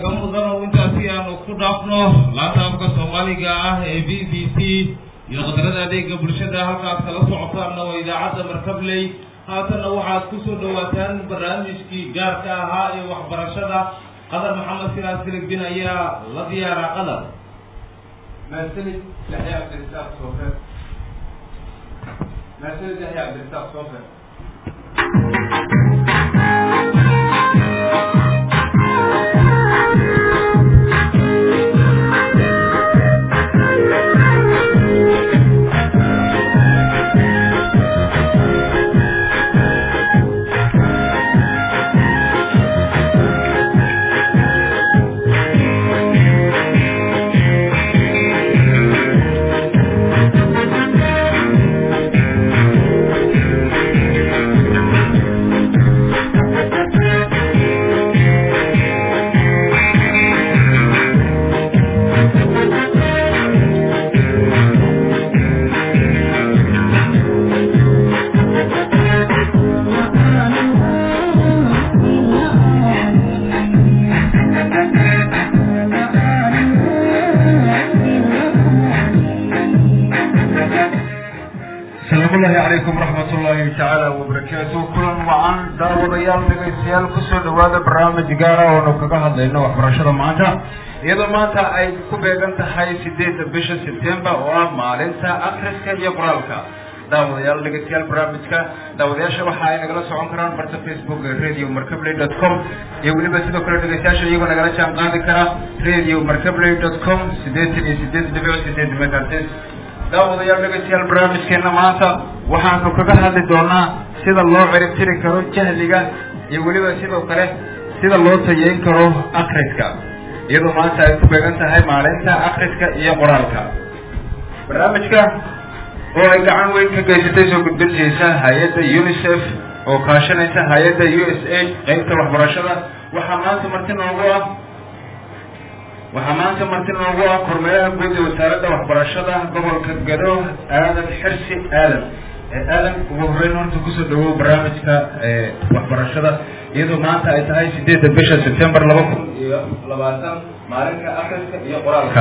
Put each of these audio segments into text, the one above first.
كمدنا وانتاسي أنو كدافنو لا تابك سوماليجا BBC يقدرنا عليك برشة هالك ثلاث عطارنا وإذا عاد مركب لي هذا نوعات كسر دواتان برامج كي جارتا هاي وحبرشة قدر محمد سراج سلك بنا يا لديارة قدر مرسلي يحيى عبد الرزاق صوفي مرسلي يحيى عبد الرزاق صوفي برنامج جارة ونكجها لأنه وحرشة معنا إذا ما أي كوبيجان تحي سديت بيش سبتمبر ومالنتا أخرس كيبرالك داود يلا لقيت برنامج كا داود يا شباب هاي نقول سوون كران برت فيسبوك راديو مركبلي.com يقولي بس إذا كرت لقيت يا شباب يقول نقول شام قاعد كرا راديو مركبلي.com سديت دبيو سديت مكانتس داود يلا لقيت برنامج كنا معنا وحنا نكجها لدونا سيد الله عرف تري كرو جهليجا يقولي بس إذا كره sida loo tayeyn karo akhriska iyadoo maanta ay ku beegan tahay maalinta akhriska iyo qoraalka barnaamijka oo ay gacan weyn ka geysatay soo gudbintiisa hay'adda UNICEF oo kaashanaysa hay'adda USAID qaybta waxbarashada waxaa maanta marti noogu ah kormeeraha guud ee wasaaradda waxbarashada gobolka Gado Aadan Xirsi Aadan ugu horreyn horta kusoo dhawow barnaamijka waxbarashada iyadoo maanta ay tahay 8 bisha September 2020 maalinka akhriska iyo qoraalka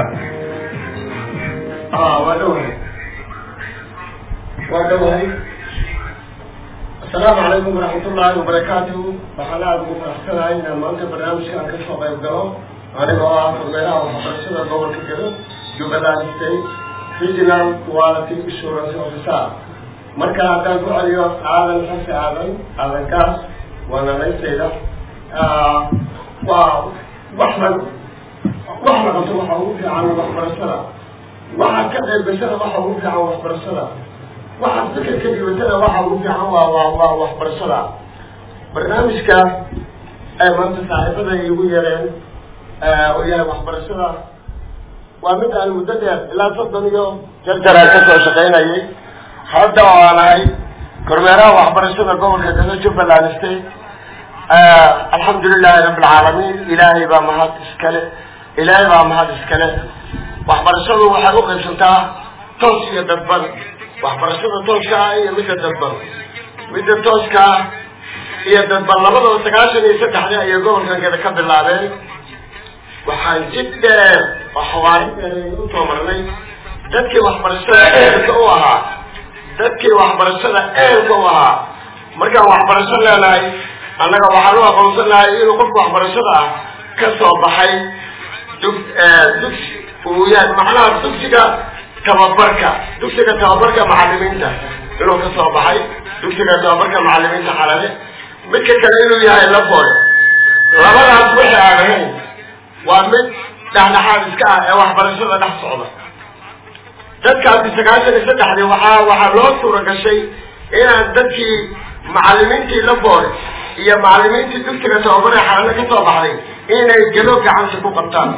ودوهي السلام عليكم ورحمة الله وبركاته وحنا أبو فرحتنا إن ما أنت برنامج كان كشف بيبدأه أنا بقى فرمنا وحرصنا دور كده جبلان ستي في جنان كوالتي إشورة وفساد مركز هذا عليه عالم حس عالم كاس وأنا ليس إذا وإحنا قلت وحوه في عالم وحرصنا واحد كذا بسنة وحوه في عالم وحرصنا واحد فكر كذا بسنة وحوه في عالم وحرصنا برنامج كان ما أنت صاحبنا يقول يرين ويا وحرصنا ومن المدة لا تصدق يوم جرى كسر شقينا يي هذا وأنا كرمنا وحرصنا قوم كذا شوف اللانستي الحمد لله رب العالمين إلهي بمهات إسكاله وحبرشده وحقوق السلطة توسية دبل وحبرشده توسكا هي مثل دبل مثل توسكا هي دبل لبضة وسكاشن يسدح لها يقول كان كذا كبل العبين وحان جدا وحواري انتو مرني دادكي وحبرشده ايركوها مركا وحبرشده لاي أنا وحلوها قوسنا إنه قف وحبرشده كسر بحي دكس ويا معناه دكسيكا تبركة معلمين ده إنه كسر بحي دكسيكا تبركة معلمين ده حلاله متى كانوا يا لبور لما نروح عليهم ومن ده حادث كا وحبرشده ده صعبة تذكر بسكاشة السدح دي وحلوه صورة كشيء إيه تذكي معلمين تي لبور يا معلمين تدكتور تأمر حالنا كتاب عليه إيه الجلوك عن سبوق التام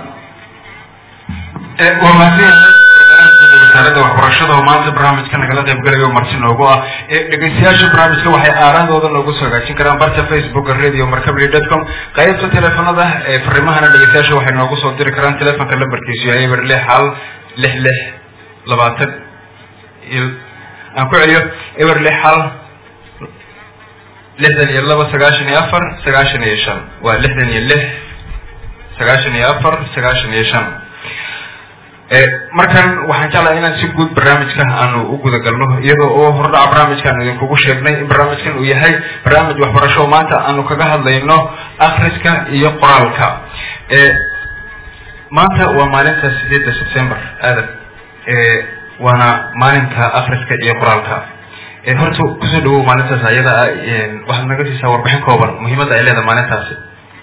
وما فيه وسارة وحرشة وما أنت برامج كنا قلنا يبقى يوم مرتين لوجوا لقيسياش برامج كوا هي آران دودا لوجو سوى عشان كلام برتا فيسبوك الراديو مركبلي.com قايد تلفون هذا فرمها أنا لقيسياش واحد لوجو صوت دير كلام تلفون كلام بركيسيا هي برلي حال له لبعتر أقول عليه برلي حال لحدن يلا بسجاشني أفر سجاشني يشان ولحدن يله 94 markan waxaan jeclahay inaan si guud barnaamijka aanu u guda galno iyadoo oo hordhaca barnaamijkaan idinkugu sheegnay in barnaamijkan uu yahay barnaamij waxbarasho maanta aanu kaga hadlayno akhriska iyo qoraalka. maanta waa maalinta 8 September aadan waana maalinta akhriska iyo qoraalka. horta kusoo dhawow maalintaas ayada waxaad naga siisaa warbixin kooban muhiimadda ay leedahay maalintaasi.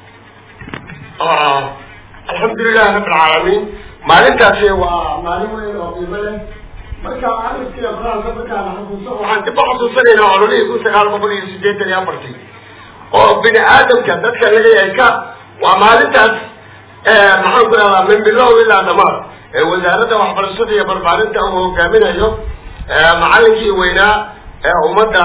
alxamdulilah rabbil caalamiin maalintaasi waa maalin weyn oo qiimo leh marka akhriska iyo qoraalka markaan xasuusto waxaan dib u xasuusanaynaa ololihii 1984 oo bini aadamka dadka laga yahay ka waa maalintaas maxaan ku rahdaa min bilow ilaa dhamaad wasaaradda waxbarashada iyo barbaarinta uu hogaaminayo macallinkii weynaa ummadda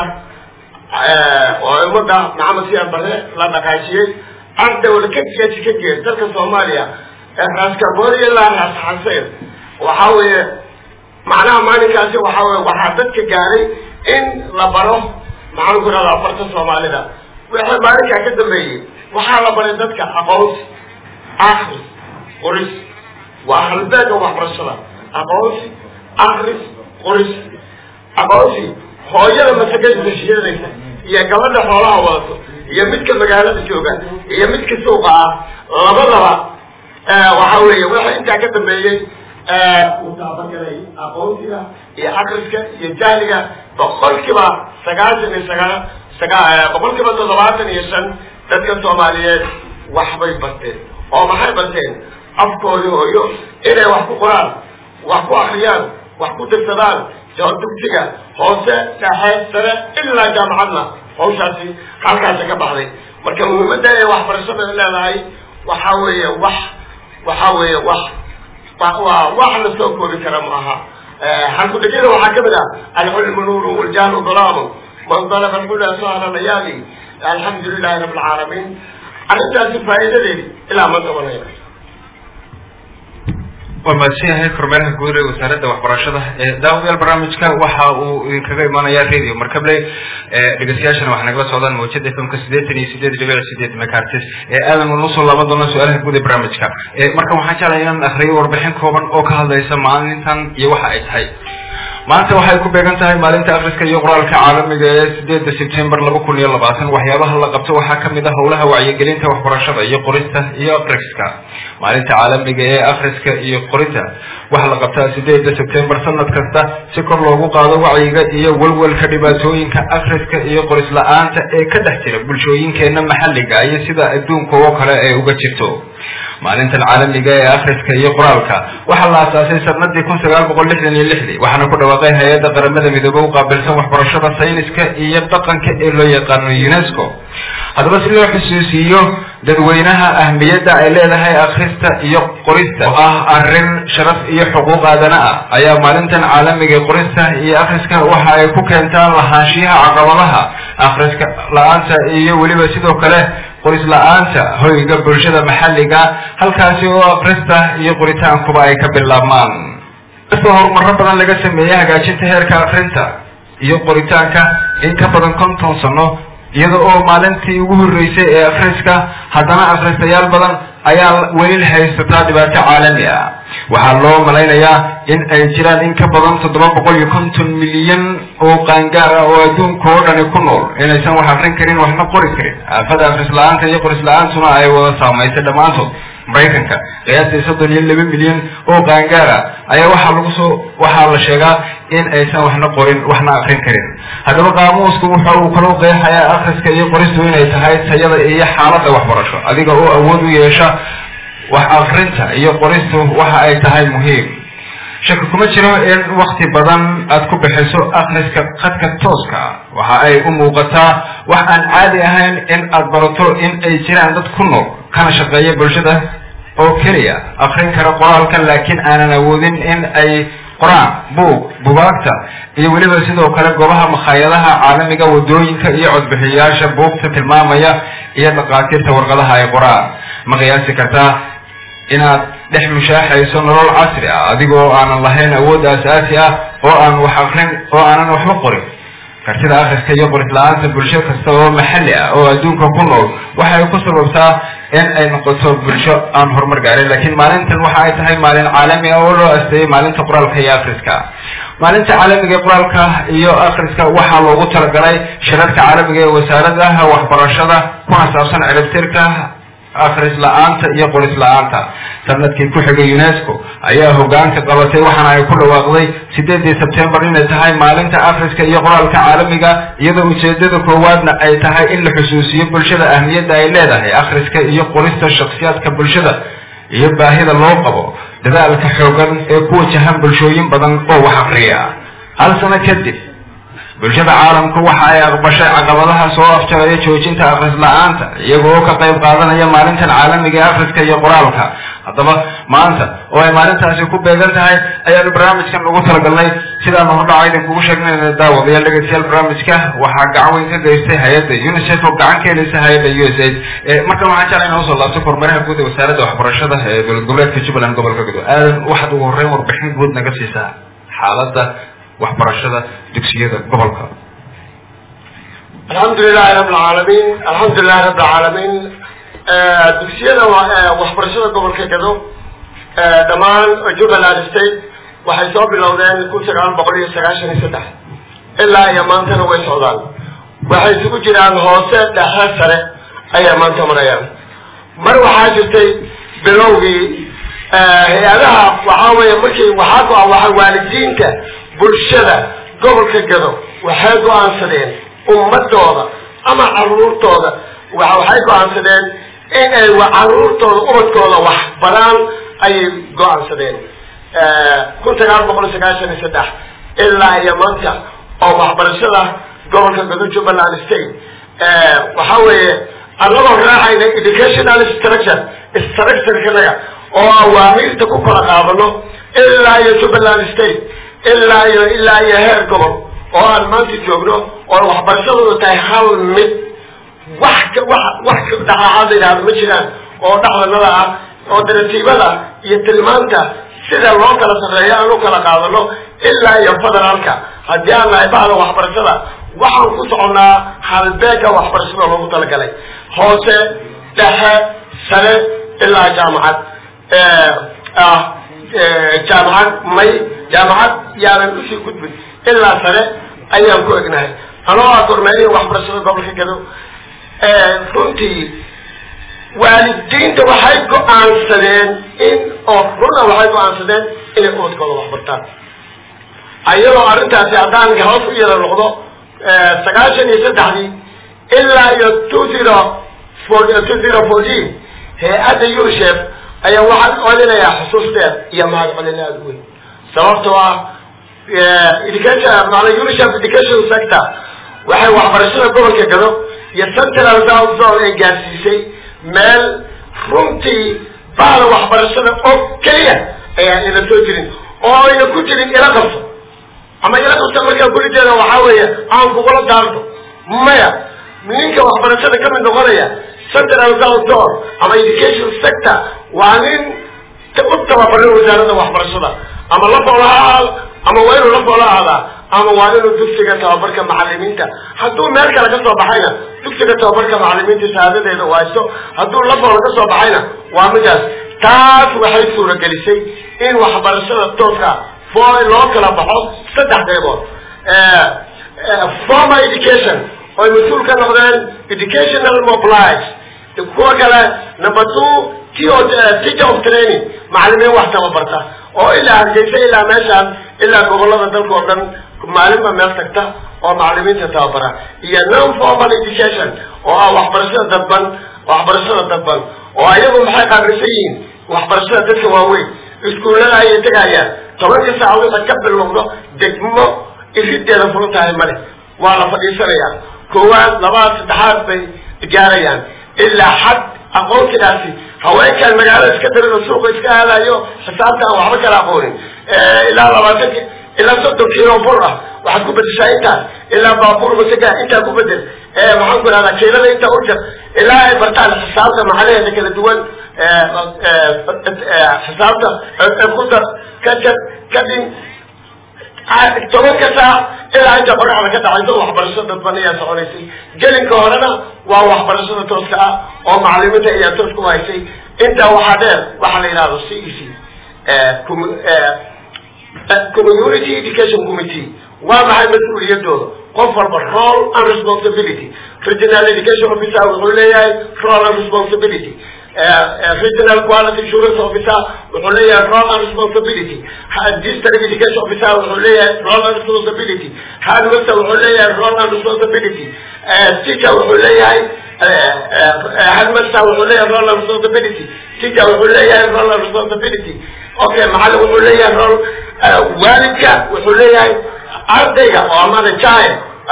maxamed siyaad barre la dhaqaajiyey ardawla ka geed dalka Soomaaliya raaskaboori ilaa raas xaseen waxa weeye macnaha maalinkaasi waxa weeye waxaa dadka gaaray in la baro maxaan ku rahdaa farta Soomaalida wixii maalinkaa ka dambeeyey waxaa la baray dadka aqoonsi akhris qoris waa halbeega waxbarashada aqoonsi akhris qoris aqoonsi hooyada masagada shiyadaysa iyo gabadha xoolaha wadato iyo midka magaalada jooga iyo midka suuqa ah labadaba waxa weeye waxa inta ka dambeeyay mutaabaqaday aqoonsiga iyo akhriska iyo jahliga boqolkiiba 75 dadka Soomaaliyeed waxbay barteen oo maxay barteen afkooda hooyo inay wax ku qoraan wax ku akhriyaan wax ku dirsadaan dugsiga hoose dhexe sare ilaa jaamacadna hawshaasi halkaasi ka baxday marka muhiimadda ay waxbarashada leedahay waxa weeye wax la soo koobi kara maaha halku dhigida waxaa ka mid ah alcilmu nuuru waljahlu dalaamu man dalaba alhuda sahra layaali alxamdulilahi rabbil caalamiin arrintaasi faa'iidadeedi ilaa ma qabanayna. ومسيحي كرمالها جوري وسارة وحبرشة داود البرامج كا وحاو كجاي مانا يا راديو مركبلي لقسياشنا وحنا جوا سودان موجود فيهم كسيدتني سيدت جبل سيدت مكارتس أنا من نوصل لبضنا سؤالها جودي برامج كا مركب حاجة علينا أخري وربحين كوبان أو كهذا يسمى إنسان يوحى إتحي maanta waxay ku beegan tahay maalinta akhriska iyo qoraalka caalamiga ee 8 September 2020 waxyaabaha la qabto waxaa kamid ah howlaha wacyigelinta waxbarashada iyo qorista iyo akhriska maalinta caalamiga ee akhriska iyo qorinta waxa la qabtaa 8 September sanad kasta si kor loogu qaado wacyiga iyo walwalka dhibaatooyinka akhriska iyo qoris la'aanta ee ka dhex jira bulshooyinkeena maxalliga iyo sida adduunka oo kale ay uga jirto maalinta caalamiga ee akhriska iyo qoraalka waxa la aasaasay sanadii 1966 waxaana ku dhawaaqay hay'adda qaramada midoobay oo qaabilsan waxbarashada sayniska iyo dhaqanka ee loo yaqaan UNESCO hadaba si loo xusuusiyo dadweynaha ahmiyadda ay leedahay akhrista iyo qorista arrin sharaf iyo xuquuq aadana ayaa maalintan caalamiga ee qorista iyo akhriska waxa ay ku keentaan lahaanshiyaha caqabadaha akhriska la'aanta iyo waliba sidoo kale qoris la'aanta hoyga bulshada maxalliga halkaasi oo akhrista iyo qoritaankuba ay ka bilaabmaan horumarro badan laga sameeyay hagaajinta heerka akhrinta iyo qoritaanka in ka badan 50 sano iyada oo maalintii ugu horeysay ee akhriska haddana akhristayaal badan ayaa weli haysta dhibaato caalami ah waxaa loo malaynayaa in ay jiraan in ka badan 750 milyan oo qaangaar ah oo adduunka oo dhan ku nool inaysan wax akhrin karin waxna qori karin aafada akhris la'aanta iyo qoris la'aantuna ay wada saameysay dhamaantood Mareykanka qiyaastii 32 milyan oo qaangaar ah ayaa waxaa la sheegaa in aysan waxna qorin waxna akhrin karin haddaba qaamuusku wuxuu kala qeexayaa akhriska iyo qoristu inay tahay tayada iyo xaaladda waxbarasho adiga oo awood u yeesha wax akhrinta iyo qoristu waxa ay tahay muhiim shaki kuma jiro in waqti badan aad ku bixiso akhriska qadka tooska waxa ay u muuqataa wax aan caadi ahayn in aad barato in ay jiraan dad ku nool kana shaqeeya bulshada oo kaliya akhrin kara qoraalka laakiin aanan awoodin in ay qoraan buugaagta iyo waliba sidoo kale goobaha makhaayadaha caalamiga wadooyinka iyo codbixiyayaasha buugta tilmaamaya iyo dhaqaatiirta warqadaha ay qoraan ma qiyaasi kartaa inaad dhex mushaaxayso nolol casri ah adigoo aanan lahayn awood aasaasi ah oo aan wax akhrin oo aanan waxba qorin kartida akhriska iyo qoris la-aanta bulsho kasta oo maxalli ah oo adduunka ku nool waxay ku sababtaa in ay noqoto bulsho aan horumar gaarin laakiin maalintan waxa ay tahay maalin caalami ah oo loo asteeyay maalinta qoraalka iyo akhriska maalinta caalamiga ee qoraalka iyo akhriska waxaa loogu talagalay shirarka caalamiga ee wasaaradaha waxbarashada kuna saabsan ciribtirka akhris la-aanta iyo qoris la-aanta sanadkii ku xigay UNESCO ayaa hogaanka qabatay waxaana ay ku dhawaaqday 8 September inay tahay maalinta akhriska iyo qoraalka caalamiga iyadoo ujeedada koowaadna ay tahay in la xusuusiyo bulshada ahmiyadda ay leedahay akhriska iyo qorista shakhsiyaadka bulshada iyo baahida loo qabo dadaalka xoogan ee ku wajahan bulshooyin badan oo wax akhriya hal sano kadib bulshada caalamku waxa ay aqbashay caqabadaha soo afjaraya joojinta akhris la-aanta iyagoo ka qayb qaadanaya maalintan caalamiga ee akhriska iyo qoraalka haddaba maanta oo ay maalintaasi ku beegan tahay ayaanu barnaamijkan ugu talagalnay sidaanu hordhaca idinkugu sheegnayna daawadayaal dhegeystayaal barnaamijka waxaa gacan weyn ka geystay hay-adda UNICEF oo gacan ka helaysa hay-adda USAID markan waxaan jeclay inaan usoo laabto kormeeraha guud ee wasaaradda waxbarashada ee dowlad goboleedka Jubbaland gobolka Gedo aadan waxaad ugu horreyn warbixin guud naga siisaa xaaladda waxbarashada dugsiyada gobolka alxamdulilahi rabbil caalamiin dugsiyada waxbarashada gobolka Gedo dhammaan Jubbaland State waxay soo bilowdeen 1993 ilaa iyo maantana way socdaan waxay isugu jiraan hoose dhexe sare ayaa maanta marayaan mar waxaa jirtay bilowgii hay-adaha waxaa weeye markii waxaa waalidiinta bulshada gobolka Gedo waxay go'aansadeen ummadooda ama caruurtooda waxay go'aansadeen in ay caruurtooda ubadkooda wax baraan ay go'aansadeen 1993 ilaa iyo maanta oo waxbarashada gobolka Gedo Jubbaland State waxaa weeye anagoo raacayna educational structure-kanaga oo awaamiirta ku kala qaadano ilaa iyo Jubbaland State ilaa iyo heer gobol oo aan maanta joogno oo waxbarashadu tahay hal mid wax dhaqaaqaad yiraahdo ma jiraan oo dhaqanada ah oo daratiibada iyo tilmaanta sida loo kala sareeyo aan u kala qaadano ilaa iyo federaalka haddii aan nahay bahda waxbarashada waxaan ku soconaa halbeega waxbarashada loogu talagalay hoose dhexe sare ilaa jaamacad jaamacad yaanan usii gudbin ilaa sare ayaan ku egnahay anoo kormeeriya waxbarashada gobolka Gedo runtii waalidiinta waxay go'aansadeen waxay go'aansadeen inay ubadkooda waxbartaan ayadoo arrintaasi haddaan hoos u yara noqdo 93 ilaa iyo 2014 hay-adda UNICEF ayaa waxaan celinayaa xusuus dheer iyo mahad celin aad u weyn sababtoo ah UNICEF education sector waxay waxbarashada gobolka Gedo iyo Central South Zone ay gaarsiisay meel runtii bahda waxbarashada oo keliya ayaa ila soo jirin oo ayna ku jirin ila qabso ama ila qabso markaa gurigeeda waxaa weeye aan kugula daarto maya ninka waxbarashada ka mid noqonaya Central South Zone ama education sector waa nin u tababaran wasaaradda waxbarashada ama la foolaha ama waa inuu la foolahaada ama waa inuu dugsiga tababarka macallimiinta hadduu meel kale ka soo baxayna dugsiga tababarka macallimiinta shahaadadeeda waayo hadduu la foola ka soo baxayna waa midaas taas waxay suuragelisay in waxbarashada tooska loo kala baxo 3 qaybood formal education oo mas'uul ka noqdeen educational mobilized kuwa kale number 2 teacher of training macallimiin wax tababarta oo ilaa hargeysa ilaa meeshaan ilaa gobolada dalka oo dhan maalinba meel tagta oo macallimiinta tababara iyo non formal education oo ah waxbarashada dadban oo ayagu maxay qaabeysan yihiin waxbarashada dadka waaweyn iskuulada ayay tagayaan 10 saacadood ka bilowdo degmo irideeda furan tahay male waa la fadhiisanayaa koowaad labaad saddexaad bay gaarayaan ilaa xad aqoontidaasi haweenkan magaalada iska darada suuqa iska aadayo xisaabta aan waxba kala aqoonin ilaa 20 ilaa 30 kilo bur ah waxaad ku bedeshaa intaas ilaa baabuur masaga intaa ku bedel waxaan ku raadaa keelada inta u jar ilaa ay bartaan xisaabta macnaheeda kala duwan xisaabta ku dar kadin toban ka saac ilaa inta qoraxda ka dhacayso waxbarashada dadban ayaa soconaysay gelinka horena waa waxbarashada tooska ah oo macallimiinta ayaa toos ku haysay intaa waxaa dheer waxaa la yidhahdo CEC Community Education Committee waa maxay mas-uuliyadooda qof walba role and responsibility regional education officer wuxuu leeyahay role and responsibility regional quality assurance officer wuxuu leeyahay role and responsibility district education officer wuxuu leeyahay role and responsibility headmaster wuxuu leeyahay role and responsibility teacher wuxuu leeyahay headmaster wuxuu leeyahay role and responsibility teacher wuxuu leeyahay role and responsibility okay macallin wuxuu leeyahay role waalidka wuxuu leeyahay ardayga oo amana child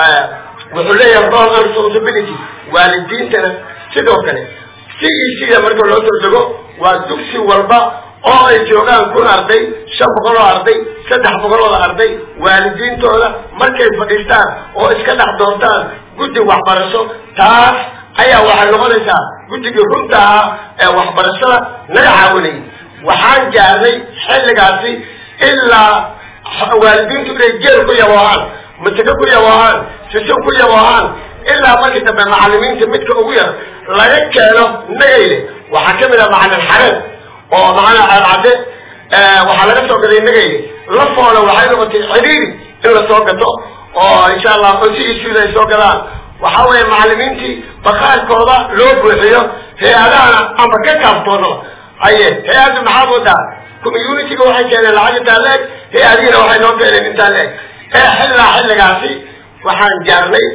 wuxuu leeyahay role and responsibility waalidiintana sidoo kale CEC marka loo soo dego waa dugsi walba oo ay joogaan 1,000 arday 500 oo arday 300 oo arday waalidiintooda markay fadhiistaan oo iska dhex doontaan guddi waxbarasho taas ayaa waxay noqonaysaa guddigii runta ah ee waxbarashada naga caawinay waxaan gaarnay xilligaasi ilaa waalidiintu inay jeel ku yabohaan masaka ku yabohaan sisin ku yabohaan ilaa markii dambe macallimiinta midka ugu yar laga keeno nagayle waxaa ka mid ah macallin xareed oo macallin cadde waxaa laga soo gaday nagayle la foole waxay noqotay xiriiri in la soo gato oo insha allah CEC ay soo gadaan waxaa weeye macallimiintii bakhaarkooda loo buuxiyo hay-adahana amba ka kaaftoono haye hay-addu maxaad wadaa community-ga waxay keeneen lacag intaa leeg hay-adihiina waxay noo keeneen intaa leeg xilligaasi waxaan gaarnay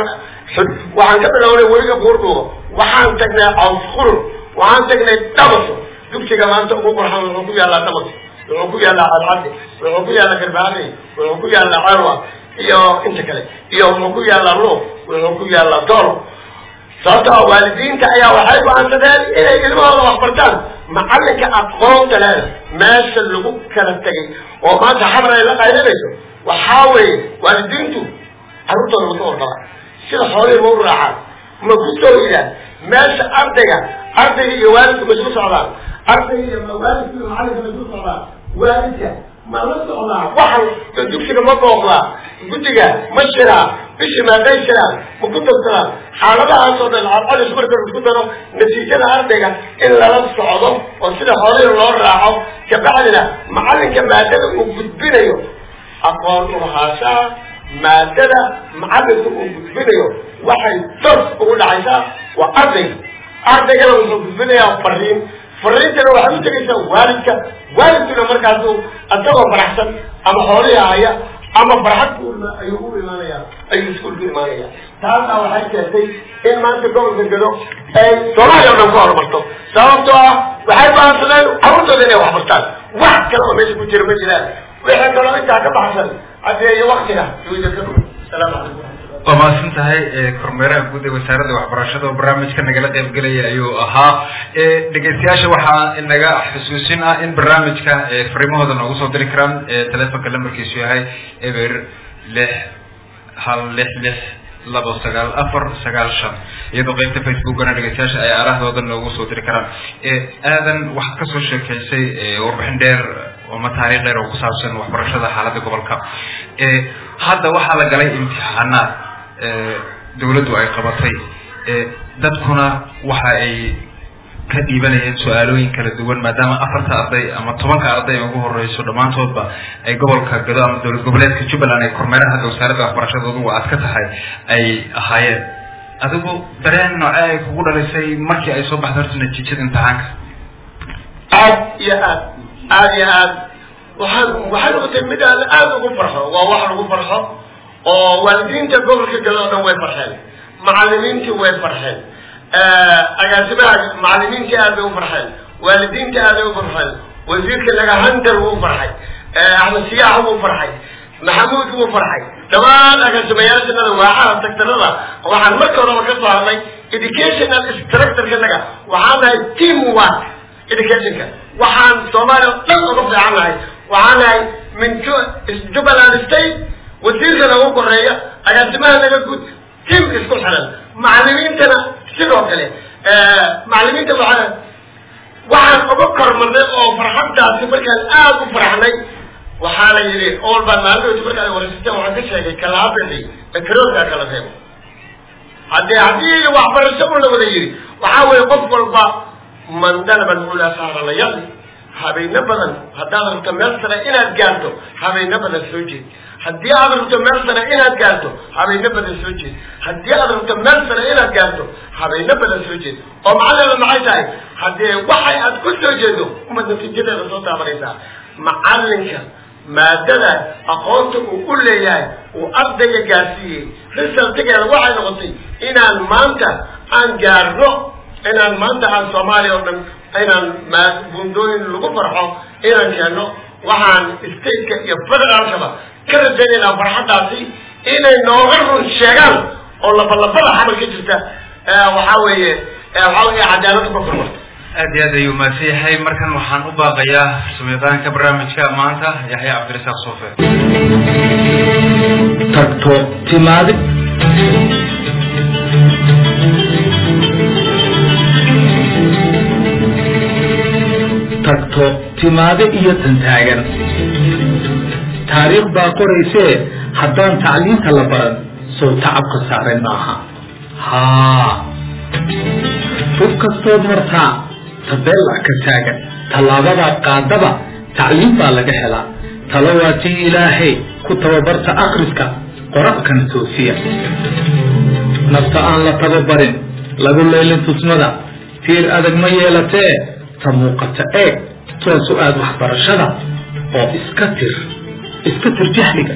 waxaan ka bilownay weliga buurdhuuba waxaan tagnay cawsqurur waxaan tagnay dhamaso dugsiga maanta ugu qurxan wuxuu ku yaallaa dhamaso wuxuu ku yaallaa cadcadde wuxuu ku yaallaa garbaaney wuxuu ku yaallaa cerwa iyo inta kale iyo wuxuu ku yaallaa luuq wuxuu ku yaallaa doolo sababtoo waalidiinta ayaa waxay go'aansadeen inay ilmahooda waxbartaan macallinka aqoonta leeda meesha lagu kala tegay oo maanta xabar ay la qaylinayso waxaa weeye waalidiintu carruurtooda ma soo ordabaan sida xoolihii ma u raacaan ma ku soo yidhaan meesha ardayga iyo waalidku ma isku socdaan ardayga iyo waalidku iyo macallinka ma isku socdaan waalidka ma la socdaa waxan dugsiga ma booqdaa guddiga ma shiraa bishii maaday shiraan ma ku tagsadaan xaaladahaasoo dhan cadcadis marka isku daro natiijada ardayga in lala socdo oo sida xoolihii loo raaco kabacdina macallinka maadada uu gudbinayo aqoon u lahaanshaha maadada macallinka uu gudbinayo waxay toos ugu dhacaysaa waa ardaygana wuxuu gudbinayaa fariintana waxay u tegaysaa waalidkuna markaasu asagoo faraxsan ama xoolihii haya ama farxad ayuu u imaanaya ayuu iskuulku imaanaya taasna waxay keentay in maanta gobolka gado ay Soomaaliya oo dhan ku horumarto sababtoo ah waxay go'aansadeen carruurtooda inay waxbartaan wax kale oo meesha ku jira ma jiraan wixii kaloo intaa ka baxsan adeeyo waqtiga salaamu calaykum waa mahadsan tahay kormeeraha guud ee wasaaradda waxbarashada oo barnaamijka nagala qayb gelaya ayuu ahaa dhegeystayaasha waxaa inaga xusuusin ah in barnaamijka fariimahooda noogu soo diri karaan telefonka lambarkiisu yahay eber 616649495 iyadoo qaybta facebookana dhegeystayaasha ay aarahdooda noogu soo diri karaan aadan waxaad kasoo sheekeysay warbixin dheer ama taariikh dheer oo ku saabsan waxbarashada xaaladda gobolka hadda waxaa la galay imtixaanaad dawladdu ay qabatay dadkuna waxa ay ka dhiibanayeen su-aalooyin kala duwan maadaama 4 arday ama 10 arday ugu horeyso dhammaantoodba ay gobolka gado ama dowlad goboleedka Jubbaland ay kormeeraha wasaaradda waxbarashadoodu waa adka tahay ay ahaayeen adigu dareen noocee ay kugu dhalisay markii ay soo baxday natiijada imtixaanka aad waxaan noqotay mid aad ugu farxo waa wax lagu farxo oo waalidiinta gobolka gado dhan way farxeen macallimiintii way farxeen agaasimaha macallimiintii aad bay u farxeen waalidiintii aad bay u farxeen wasiirka laga handar wuu farxay axmed siyaax wuu farxay maxamuud wuu farxay dhammaan agaasimayaashannada waaxaha sektarada waxaan marka horeba ka soo hadlay educational structure-kanaga waxaan nahay team work educationka waxaan Soomaaliya dhan uga fiican nahay waxaan nahay min Jubbaland state wasiirka ugu koreeya agaasimaha naga guud team isku xiran macallimiintana sidoo kale macallimiinta waxaan uga kormarnay oo farxadaasi markaan aad u farxnay وحالا يلي أول بعد ما عنده يتبرك على ورسيته وعنده شيء كلابني الكروت كلا فيه هدي وعبر السبب ولا يجري وحاول يقفل با من دل من ولا صار لا يلي هذي نبضن هذا تمر سنة إلى جالته هذي نبض السوجي هدي هذا تمر سنة إلى جالته هذي نبض السوجي هدي هذا تمر سنة إلى جالته هذي نبض السوجي ومعلم معاي هدي وحي أتكل سوجيده وما نتيجة الرسول عمريتا معلمك ما دل أقولته وكل يوم وأبدأ جالسيه لسه تجي الوحي نقطي إن المانتا أن جارو إن المانتا عن صوماليا ومن إن ما بندون اللي فرحوا إن كانوا وعن استيك يفرق عن شباب كل الدنيا لو فرحت عسي إن نوغر الشغال ولا بلا حمل كجلته وحاول عدالة بفرمت أدي هذا يوم مسيحي مركن وحن أباقيا سميدان كبرامج كامانتا يحيى عبد الرزاق صوفي تكتو تماد تكتو تماد إيا تنتاغن تاريخ باقوريسي حدان تعليم تلبرد سو تعب قصارين معها ها فوق مرتا تبلع كتاغن تلابدا قادبا تعليم بالغ هلا تلواتي إلهي كتوبرت أخرسك قرأك نتوسيا نفتا أن لا تببرين لقل ليلين تسمدا تير أدق ميالتي تموقت ايه سؤال وحبر الشدى او اسكتر جهلك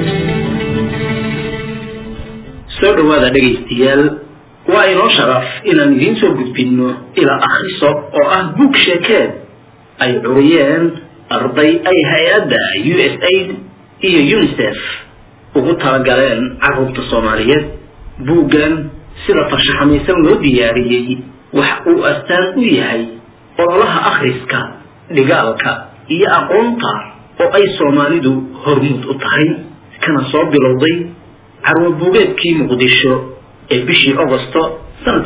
سؤال هذا دقيستيال وإنو شرف إلى نجين سوق بينه إلى أخصو أو بوك شكاد أي عريان أرضي أي هيئة USAID هي يونيسيف وغطها قالان عربة الصومالية بوغان سلطة شحميسا ودياريي وحقو أستان ويهي ولها أخرسك لقالك إيا أقونتا وأي صوماليدو هرمود أطهي كان صوب بلوضي عرو بوغاد كي مقدشو بشي أغسطو سنة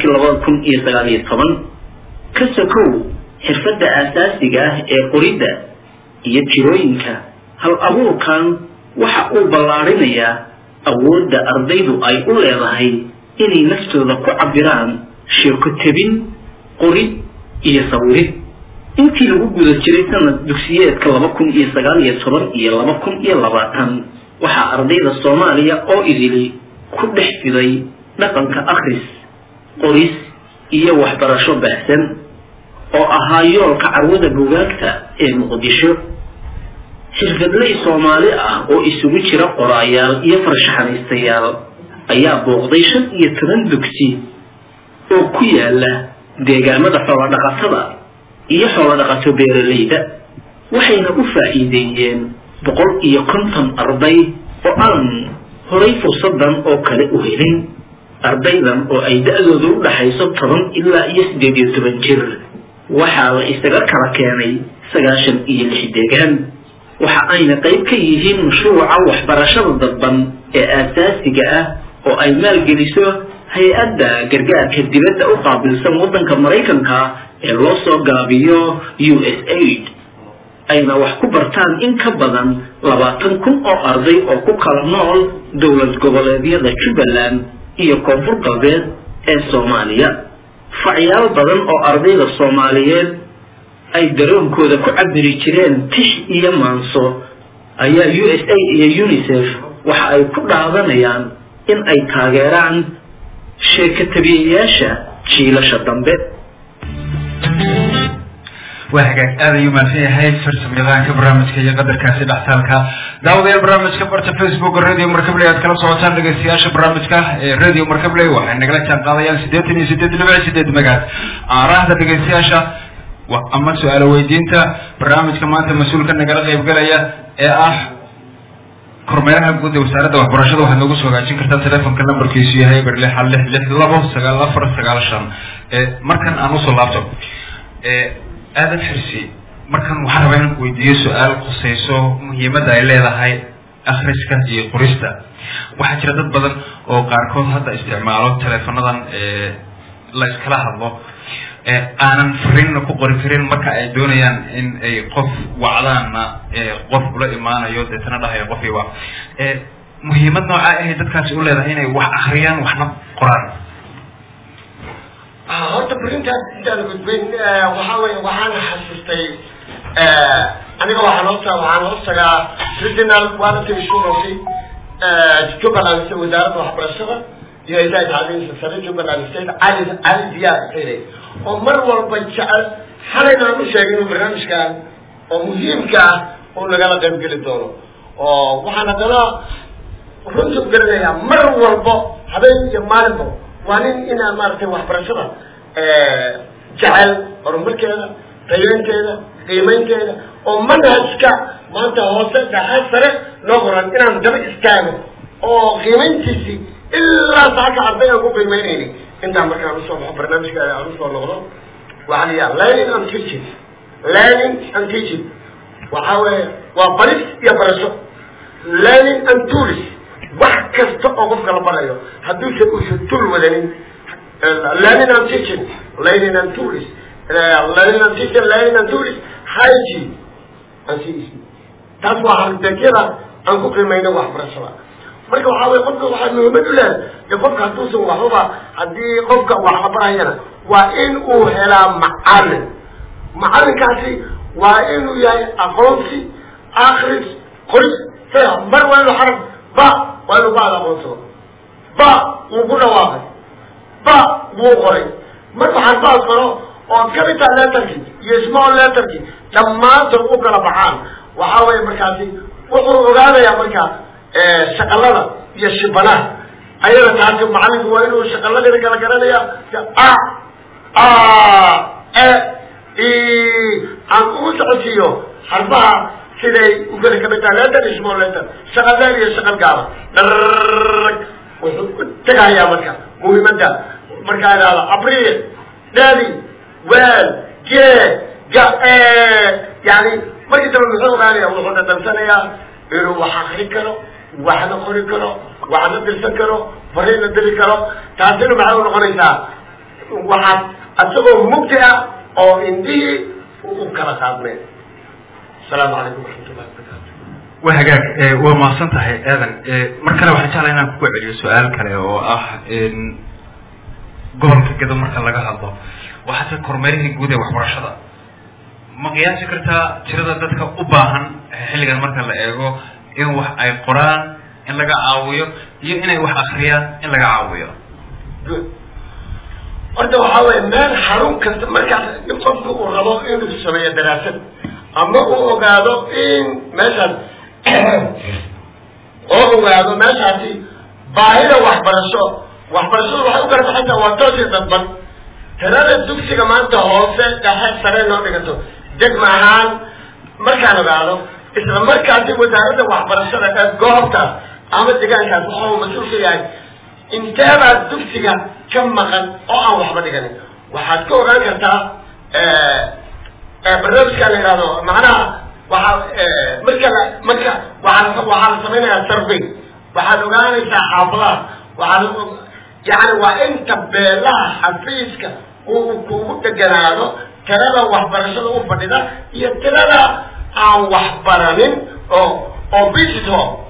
2019 كسكو حرفة أساسية قريدة يجروينك هل أبو كان وحقو بلارينيا أود أرضيدو أي أولي رهي إني نفتو ذكو عبران شيركو تبين قريد يصوري intii lagu guda jiray sanad dugsiyeedka 2019 iyo 2020 waxa ardayda Soomaaliya oo idili ku dhex fiday dhaqanka akhris qoris iyo waxbarasho baahsan oo ahaa yoolka carwada buugaagta ee Muqdisho xirfadley Soomaali ah oo isugu jira qoraayaal iyo farshaxaniistayaal ayaa booqday 15 dugsi oo ku yaala deegaamada xoolo dhaqatada iyo xoolo dhaqato beeraleyda waxayna u faa'iideeyeen 150 arday oo aan horay fursadan oo kale u helin ardaydan oo ay da'doodu u dhaxayso 10 ilaa 18 jir waxa la isaga kala keenay 96 deegaan waxa ayna qayb ka yihiin mashruuca waxbarashada dadban ee asaasiga ah oo ay maalgeliso hay'adda gargaarka dibadda u qaabilsan waddanka Mareykanka ee loo soo gaabiyo USAID ayna wax ku bartaan in ka badan 20,000 oo arday oo ku kala nool dawlad goboleedyada Jubaland iyo Koonfur Galbeed ee Soomaaliya facyaal badan oo ardayda Soomaaliyeed ay daroonkooda ku cabiri jireen tish iyo maanso ayaa USAID iyo UNICEF waxa ay ku dhaadanayaan in ay taageeraan sheekatabiyaasha jiilasha dambe وهاجك هذا يوم فيه هاي فرصة ميلان كبرامج كي قدر كاسي بحثالك داودي برامج كبرت فيسبوك الراديو مركب لي أتكلم صوتان لقى سياشة برامج كه الراديو مركب لي وحنا نقلت عن قضايا سديد لبعض سديد مجال راه لقى سياشة وأما سؤال ويدينته برامج كمان مسؤول كنا نقل غيب قليا كرميرها بقول وسارة وحبرشة وحنا نقول سواء عشان كرتان تلفون كنا بركيسية هاي برلي حل لبه سجال أفر سجال شان مركن أنوصل لابتوب هذا الحرسي مركن وحربين ويديه سؤال قصيصه مهمة دايلة هاي أخرسك هي قريستا وحجرات بدن أو قاركون هذا استعماله تلفون هذا لا يسكله الله aanan fariinna ku qori karin marka ay doonayaan in ay qof wacdaanna qof ula imaanayo deetana dhahayo qofii waa muhiimad noocaa ahay dadkaasi u leedahay inay wax akhriyaan waxna qoraan horta fariintaas intaan gudbin waxaa weeye waxaan xasuustay aniga waxaan hoostagaa regional quality assurance Jubbaland wasaaradda waxbarashada iyo hay'adda tacliinta sare Jubbaland state cali diyaar tahay oo mar walba jecel xalayna aan u sheegay barnaamijkan oo muhiimka ah oo nagala qayb geli doono oo waxaan hadana runtii garanayaa mar walba habeen iyo maalinba waa nin inaan maaragtay waxbarashada jecel horumarkeeda tayeynteeda qiimaynteeda oo manhajka maanta hoose dhexe sare loo qoran inaan daba istaago oo qiimayntiisii ilaa saaka arday aan ku qiimaynayni intaan markaan usoo baxo barnaamijka aan usoo noqdo waxaa la yidhaha learning and teaching waxaa weeye waa baris iyo barasho learning and tools wax kasta oo qofka la barayo hadduusan uusan tool wadanin learning and teaching learning and tools learning and teaching learning and tools hygiene and CEC taas waa halbeegyada aan ku qiimayno waxbarashada marka waxaa weeye qofka waxaa muhiimad u leh dee qofka hadduusan waxbaba haddii qofka wax la barayana waa in uu helaa macalinkaasi waa inuu yahay aqoonsi akris qoris mar waa inuu xaraf ba waa inuu ba'da aqoonsado ba wuu ku dhawaaqay ba wuu qoray marka xarfaas qoro oo capital letterkii iyo small letterkii dhammaantood u kala baxaan waxaa weeye markaasi wuxuu ogaanayaa marka shaqalada iyo shibanaha ayada taasi macalinku waa inuu shaqaladeeda kala garanaya aan ugu socodsiiyo xarfaha siday u kala capital letter iyo small letter shaqal dheer iyo shaqal gaaban dharrg wuxuu u tegahayaa marka muhiimadda markaa idhaahdo abriil dhali weel gee yani markii dambe muxuu ogaanaya wuxuu dhadhansanayaa inuu wax akri karo waxna qori karo waxna dirsan karo fariinna diri karo taasina maxay u noqonaysaa waxaad asagoo mugdi ah oo indhihii u kala qaadmeen asalaamu calaykum waraxmatullahi wabarakaatu waa hagaag waa mahadsan tahay aadan mar kale waxaan jeclahay inaan kugu celiyo su-aal kale oo ah gobolka gedo marka laga hadlo waxaase kormeerihii guud ee waxbarashada ma qiyaasi kartaa tirada dadka u baahan xilligan marka la eego in wax ay qoraan in laga caawiyo iyo inay wax akriyaan in laga caawiyo horta waxaa weeye meel xarun kasta markaas in qofka uu rabo inuu sameeyo daraasad ama uu ogaado in meeshaas oo ogaado meeshaasi baahida waxbarashadu waxay u kala baxaysaa waa toos iyo dadban tirada dugsiga maanta hoose dhexe sare noo dhigato degma ahaan markaan ogaado isla markaasi wasaaradda waxbarashada ee goobtaas ama deegaankaas waxa uu mas-uulka yahay inteebaa dugsiga ka maqan oo aan waxba dhiganin waxaad ka ogaan kartaa barnaamijkaa la yidhahdo macnaha waxaa la samaynayaa survey waxaad ogaanaysaa xaafadaha yani waa inta beelaha xafiiska uu kugu deganaado tirada waxbarashada u fadhida iyo tirada aan waxbaranin oo visit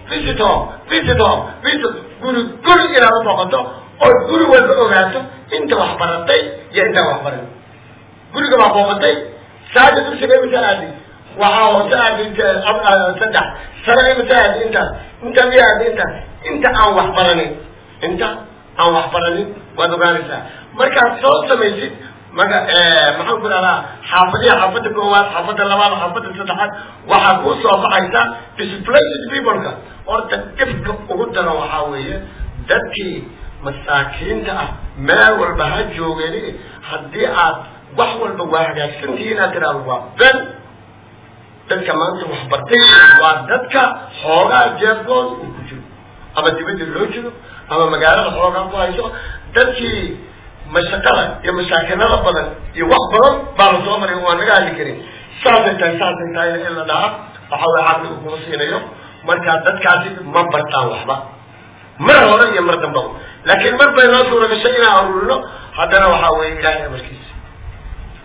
guri inaad u boqoto oo guri walba ogaato inta waxbaratay iyo intaan waxbaran guriga baa booqatay saada dugsiga imisa aadi waxaa hoose aadi 3 sare imisa aadi inta miya aadi inta aan waxbaranin waad ogaanaysaa markaad soo samaysid maxaan ku dhahdaa xaafadda koowaad xaafadda labaad xaafadda saddexaad waxaa kuu soo baxaysa displaced peopleka horta dhibka ugu daro waxaa weeye dadkii masaakiinta ah meel walba ha joogeen haddii aad wax walba waa hagaagsantihi inaad tiraahdo waa ben dadka maanta waxbartay waa dadka xoogaa jeebkood uu ku jiro ama dibadda loo jiro ama magaalada xoogaa ku hayso dadkii mashaqada iyo mashaakilada badan iyo wax badan baa la soo maray waa naga hadli karin saasay tahay in la dhaha waxa way caqligu kuma siinayo marka dadkaasi ma bartaan waxba mar hore iyo mar dambaba laakiin mar bay noo suura gashay inaan aruurino haddana waxaa weeye ilaahay amarkiisa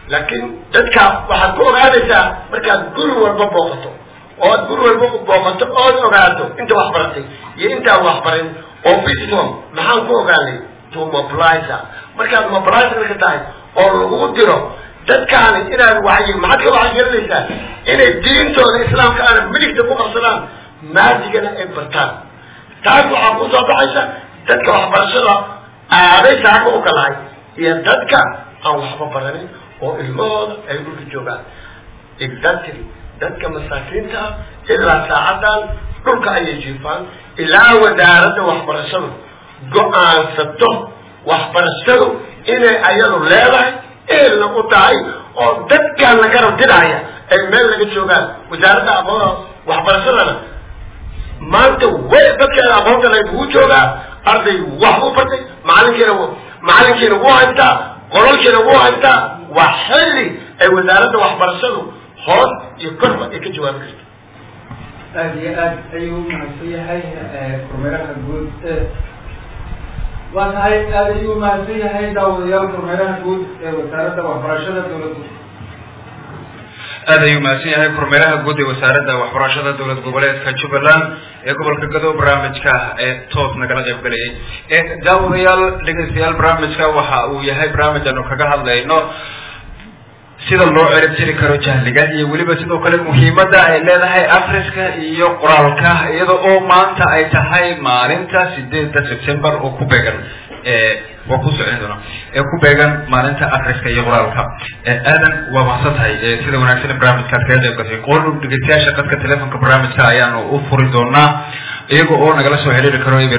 laakiin dadka waxaad ku ogaanaysaa markaad guri walba booqato ood guri walba booqato ood ogaato inta wax baratay iyo intaan wax barin oo wisdom maxaan ku ogaanay to mobilizer markaad mobilizer ka tahay oo lagu diro dadkaani inaad wacyi maxaad ka wacyigelinaysaa inay diintooda islaamka aana midigta ku qabsadaan maadigana ay bartaan taas waxaa ku soo baxaysa dadka waxbarashada aaday saaka u kalahay iyo dadka aan waxba baranin oo ilmahooda ay dhulka joogaan exactly dadka masaakiinta ah ilaa saacadan dhulka ayay jiifaan ilaa wasaaradda waxbarashadu go-aansato waxbarashadu inay ayadu leedahay eelna u tahay oo dadkaan la garab diraya ay meel laga joogaan wasaaradda aqoona waxbarashadana maanta way dadkeeda aqoonta lay ugu joogaa arday wax u bartay macalinkiina wuu haystaa qolalkiina wuu haystaa waa xilli ay wasaaradda waxbarashadu hoos iyo korba ay ka jawaabi karto aad iyo aad ayuu umahadsan yahay kormeeraha guud waa tahay aad ayuu umahadsan yahay daawadayaal kormeeraha guud ee wasaaradda waxbarashada dowladda aad ayuu mahadsan yahay kormeeraha guud ee wasaaradda waxbarashada dowlad goboleedka Jubbaland ee gobolka Gadow barnaamijka ee toos nagala qayb galayay daawadayaal dhegeystayaal barnaamijka waxa uu yahay barnaamij aanu kaga hadlayno sida loo cirib tiri karo jahliga iyo waliba sidoo kale muhiimadda ay leedahay akhriska iyo qoraalka iyadoo oo maanta ay tahay maalinta 8 September oo ku beegan waa ku socon doona ku beegan maalinta akhriska iyo qoraalka aadan waa mahadsantahay sida wanaagsan barnaamijka kaga qayb gashay qool dhegeystayaasha qadka telefoonka barnaamijka ayaanu u furi doonaa iyagoo oo nagala soo xiriiri karo eber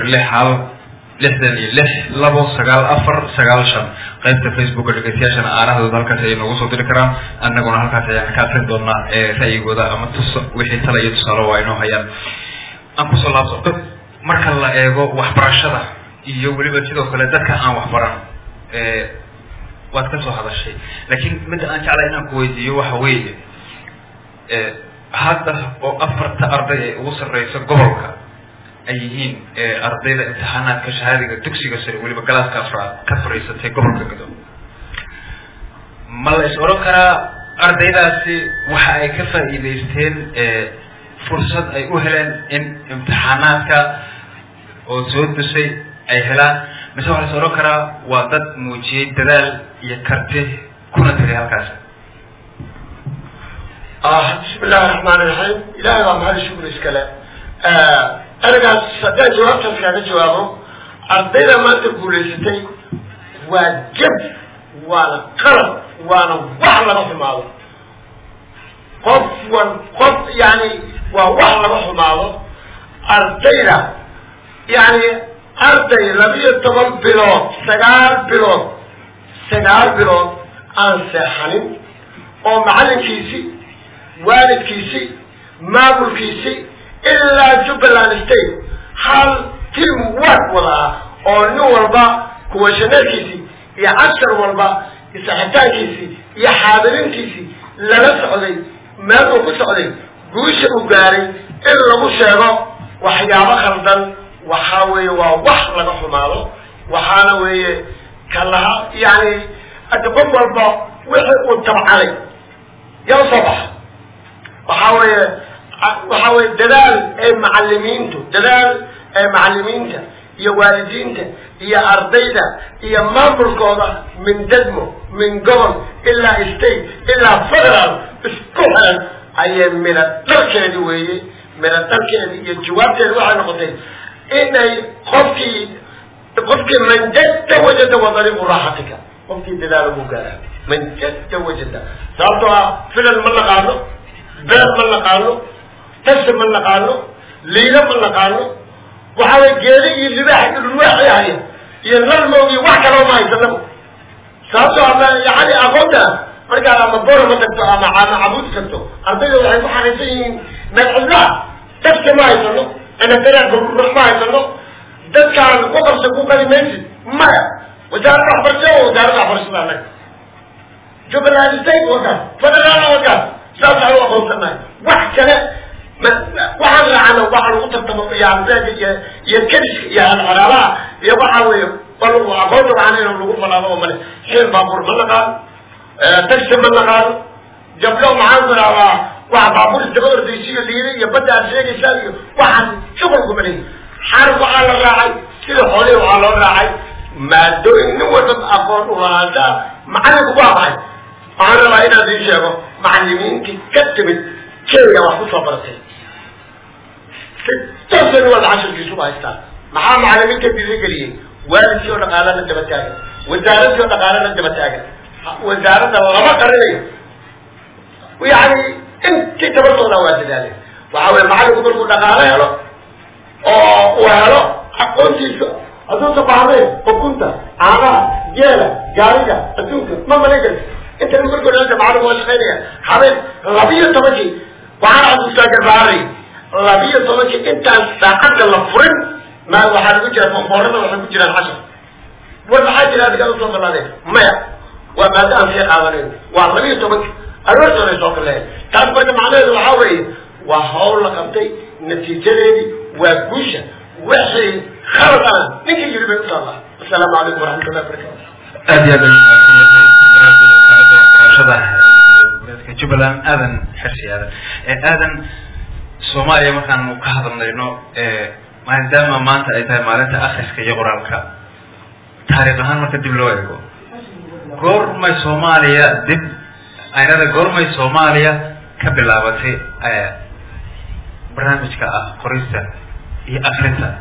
6 qaybta Facebook dhegeystayaashana aanahooda halkaas ay noogu soo diri karaan annaguna halkaas ayaan ka akhrin doonaa ra'yigooda ama wixii tala iyo tusaale waa inoo hayaan aan ku soo laabto marka la eego waxbarashada iyo waliba sidoo kale dadka aan waxbaran waad ka soo hadashay laakiin midda aan jeclahay inaan ku weydiiyo waxa weeye hadda oo 4 arday ay ugu sarreyso gobolka ay yihiin ardayda imtixaanaadka shahaadiga dugsiga sare waliba galaaska afraad ka fariisatay gobolka Gadow ma la is oran karaa ardaydaasi waxa ay ka faa'iideysteen fursad ay u heleen in imtixaanaadka oo soo dusay ay helaan mise waxa la is oran karaa waa dad muujiyay dadaal iyo karti kuna tagay halkaas bismillaahi raxmaani raxiim ilaahay waa mahad shukr iskale أنا صدق جوابت كذا جوابه أردنا ما تقولي واجب وأنا قرب وأنا وحلا ما في معه قف يعني ووحلا ما في معه أردنا يعني أردنا لم يتبل بلاد سجال بلاد أنسحني أو معلم كيسي والد كيسي مامور كيسي إلا جبلان ستيت حال تيم واحد ولا أو نو والبا كوشنال كيسي يا عشر والبا يسحتان كيسي يا حاضرين كيسي لا نسعلي ما نقصعلي جوش أوجاري إلا مشاغا وحيابا خردن وحاوي ووحلا نحماله وحاوي كلها يعني أتقوم والبا وحي وطبع علي يا صباح وحاول دلال معلمينته يا والدينته يا أرضيته يا ماموركودا من ددمه من قبل إلا استي إلا فدرال اسكوحل أي من التركة دوي من التركة الجواب الواحد نقطة إن قفك من جد وجد وضرب راحتك قفك دلال مقارنة من جد وجد صارتها فلان من لقانه بلد من لقانه تفسر من لقانه ليلة من لقانه وحاول جيري اللي واحد يعني ينظلموا واحد لو ما يسلموا صاروا يعني أقولنا مرجع لما بورا ما تكتو أنا عبود كتو أربعة واحد محارسين من الله تفسر ما يسلموا أنا ترى ما يسلموا ده كان وقف سكوك المنزل ما وزارة أحبرشوا وزارة أحبرشوا لك جبل الستيت وقف فدرانا وقف صاروا أقول سماه واحد كلا waxaan raacana waxa lagu tartamo ya kalish ya alcaraaba ya waxa weeye bal aqoonta waxaan inuu lagu falaado oo male xil baabuur ma laqaan تكسب من نقال جبلوا معاهم واحد عبور الدبور الرئيسية اللي يبدأ الشيء يساوي واحد شغلكم عليه حارب على الراعي كده حولي وعلى الراعي ما دون نوة أقول وهذا معنا قبابا أنا رأينا ذي شيء معلمين كتبت شيء واحد صبرتين 16 ولا 10 جزء هايستان مع معلمين كتير قليل والدي ولا قالنا أنت بتاعي وزارتي ولا قالنا أنت بتاعي وزارة الله ما قرنيه ويعني انت تبرطوا نواد ذلك وحاول معلم قبل كل قالها له وهلا أقولتي أدوس بعمره وكنت أنا جيلة جارية أدوك ما ملقت أنت نقول كل أنت معلم واشخينية حبيب ربيع تمشي وأنا عبد الساجر باري ربيع تمشي أنت ساعد الفرن ما واحد بيجري من فورنا واحد بيجري العشر والحاجة هذه قالوا صلى الله عليه ما وما دام في قوانين وربيع تمشي الرجل يسوق له تابع معنا وحاول وحاول قمتي نتيجة دي وجوشة وحي خرطان نكي يجري بإن شاء الله السلام عليكم ورحمة الله وبركاته أدي جبلان آذن حرشي هذا آذن سوماليا مثلا وكهضر لأنه ما دام ما أنت أيتها مالنتا أخرس كي يقرألك تاريخها ما تدب لويكو قرمي سوماليا دب أين قرمي سوماليا كبلاوتي برنامج قريسة هي أخرسة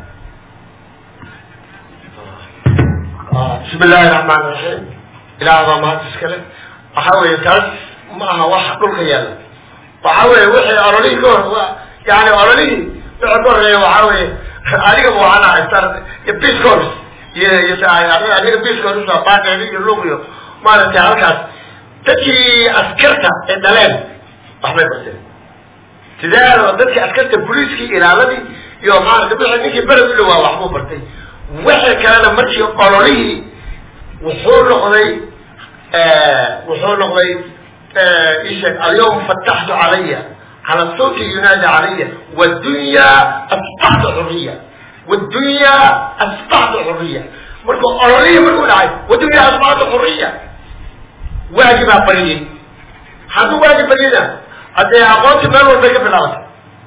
بسم الله الرحمن الرحيم إلى عظمات تسكلم أحاول يتعرف معها واحد كل خيالة وحاول وحي أرولي كور يعني أرولي يعبر لي وحاول أريد وأنا أستار يبيس كورس يسعى أريد بيس كورس وبعد ذلك اللوغيو ما نتعرفت تجي أسكرتها الدلال أحمد بسيط تدار ضدك أسكرت البوليسكي إلى الذي يوم عارف تبص إنك برد اللي هو محبوب برتي وحي كان مرشي قراري وحول قضي إيش اليوم فتحت علي على الصوت ينادي علي والدنيا أصبحت حرية والدنيا أصبحت حرية مركو قراري مركو العين والدنيا أصبحت حرية واجب أبريد هذا واجب أبريد أدي أغوتي ما هو بيجي بالعوض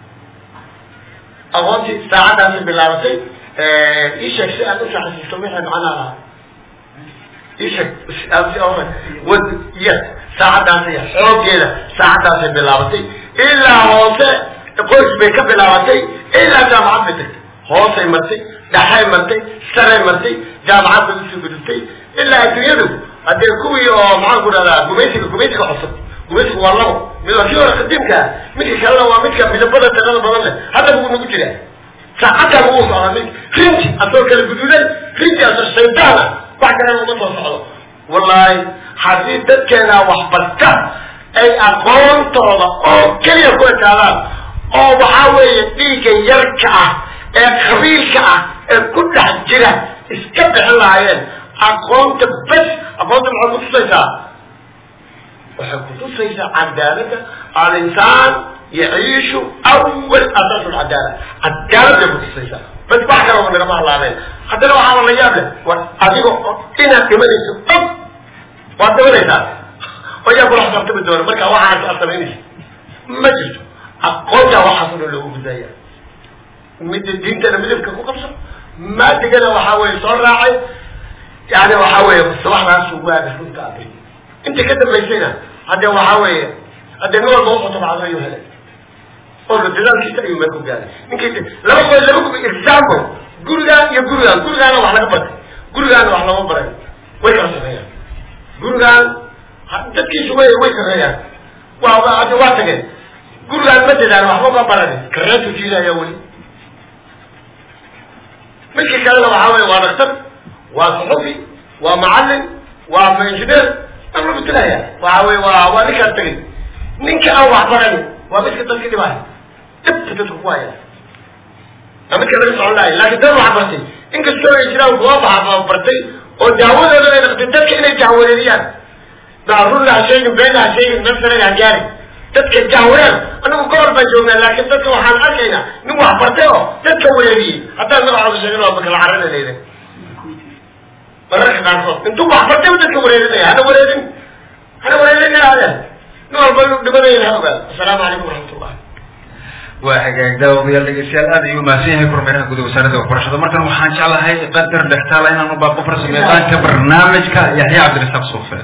أغوتي ساعة في بالعوض إيش الشيء أنا شو حسيتومي معنا إيش ود يس ساعة داسية حروب جيلة ساعة داسية بالعوض إلا هوسة قوس بيك بالعوض إلا جامعة بتك هوسة مرتي دحي مرتي سري مرتي جامعة بتك إلا أدريدو أدي كوي أو معه كذا قميتك حصل قميتك والله من الأشياء قديمك منك كلا ومنك بجبلة تغلب بغلة هذا هو نقول كده ساعتها هو صار منك خنتي أتوقع البدولة خنتي أصل الشيطان بعد أنا ما تصعد والله حديث كنا وحبتك أي أقوم ترى أو كل يقول كلام أو بحاول يديك يركع خبيلك كل حجرة اسكبح الله عيال أقوم بس أقوم بحب الصيصة وحب الصيصة عدالة الإنسان يعيش أول أساس العدالة الدالة يحب الصيصة بس بحكرة من رمى الله عليه حتى لو حاول الله يابله وأديكم إنا كمان يسوء وأدوه ليسا ويقول حسن أكتب الدولة مركا واحد أصلا مجلس أقوم وحصل له بداية مد الدين تنمذب كفو قبصة ما تقل وحاول يصور راعي يعني وحاول الصباح ناس وقاعد يكون كابري انت كده بيسينا هذا وحاول هذا نوع الموضوع طبعا ايها هلا قول له دلال كده يوم يكون قال يمكن لو لكم اكزامبل قول انا وحنا قبل قول انا وحنا ما برا وين صحيح قول تبكي شويه وين صحيح وهذا وقتك قول مثل انا وحنا ما برا كرهت فينا يا ولي مش كده وحاول ونكتب وصحفي ومعلم وانجنير أنا قلت لها يا وانك أرتقل منك أوضح براني ومسك تلك دماغي تتركوا يا أما كده بس الله لكن ده محبتي إنك تسوي إجراء وواضح محبتي وداود أنا نقدرك إني جاوليان دارون لها شيء بينها شيء نفسنا جاري تتك جاولان أنا مقرر بجونا لكن تتك وحال أكينا نمو محبتيه تتك وليدي حتى نرى على شيء ربك العرض ليه مرة كان صوت انتوا محبتين بدك وريدين هذا وريدين أنا ورينا هذا نور بلوك دبلين هذا السلام عليكم ورحمة الله وحقاق داوديال dhegeystayaal aad ayuu mahadsan yahay kormeeraha guud wasaaradda waxbarashada markan waxaan jeclahay qadar dhextaala inaan u baaqo farsameeyaanka barnaamijka Yaxya Cabdirasaaq Suufe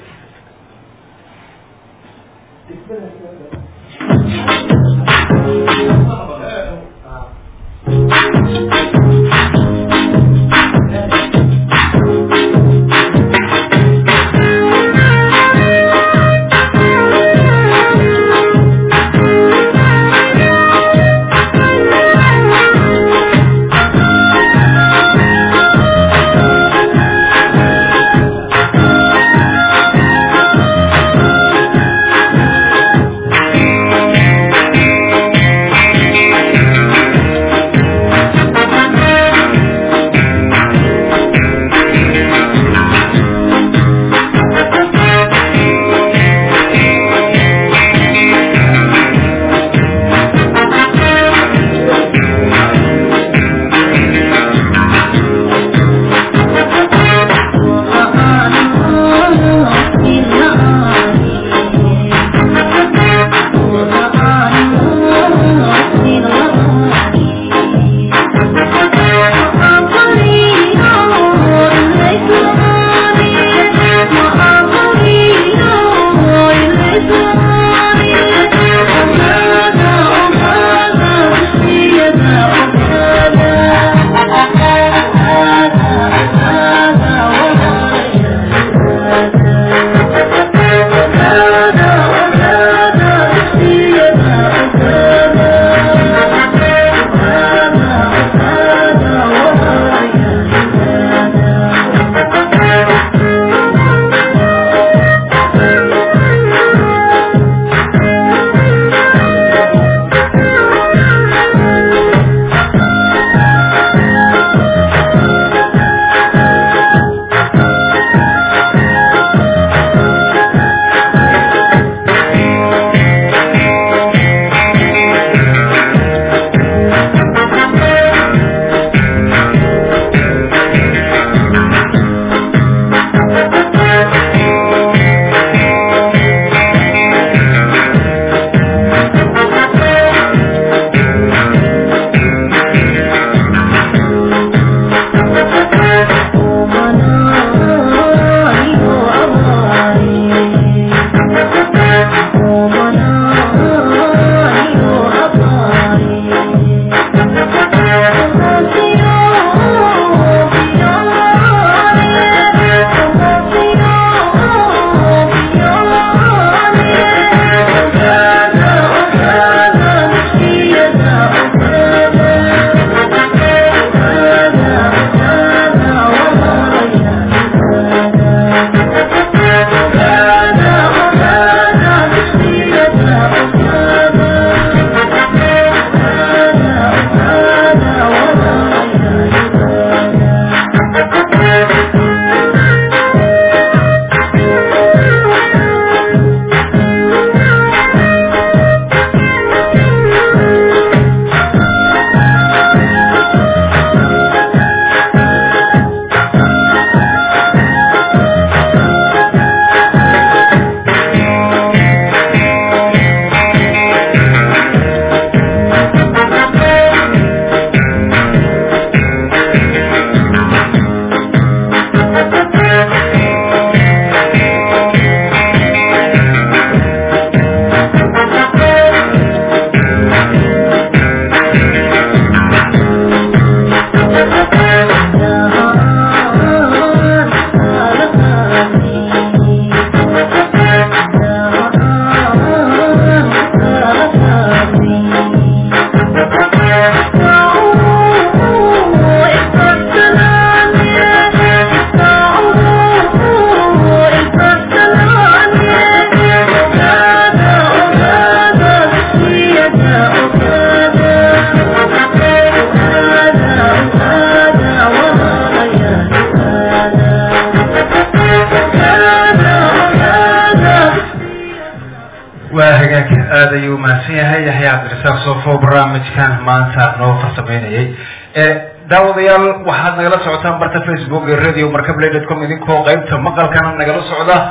ayuu mahadsan yahay Yaxya Cabdirasaaq Soofo barnaamijkan maanta noo farsameynayay daawadayaal waxaad nagala socotaan barta Facebook ee radio markabley.com idinkoo qaybta maqalkana nagala socda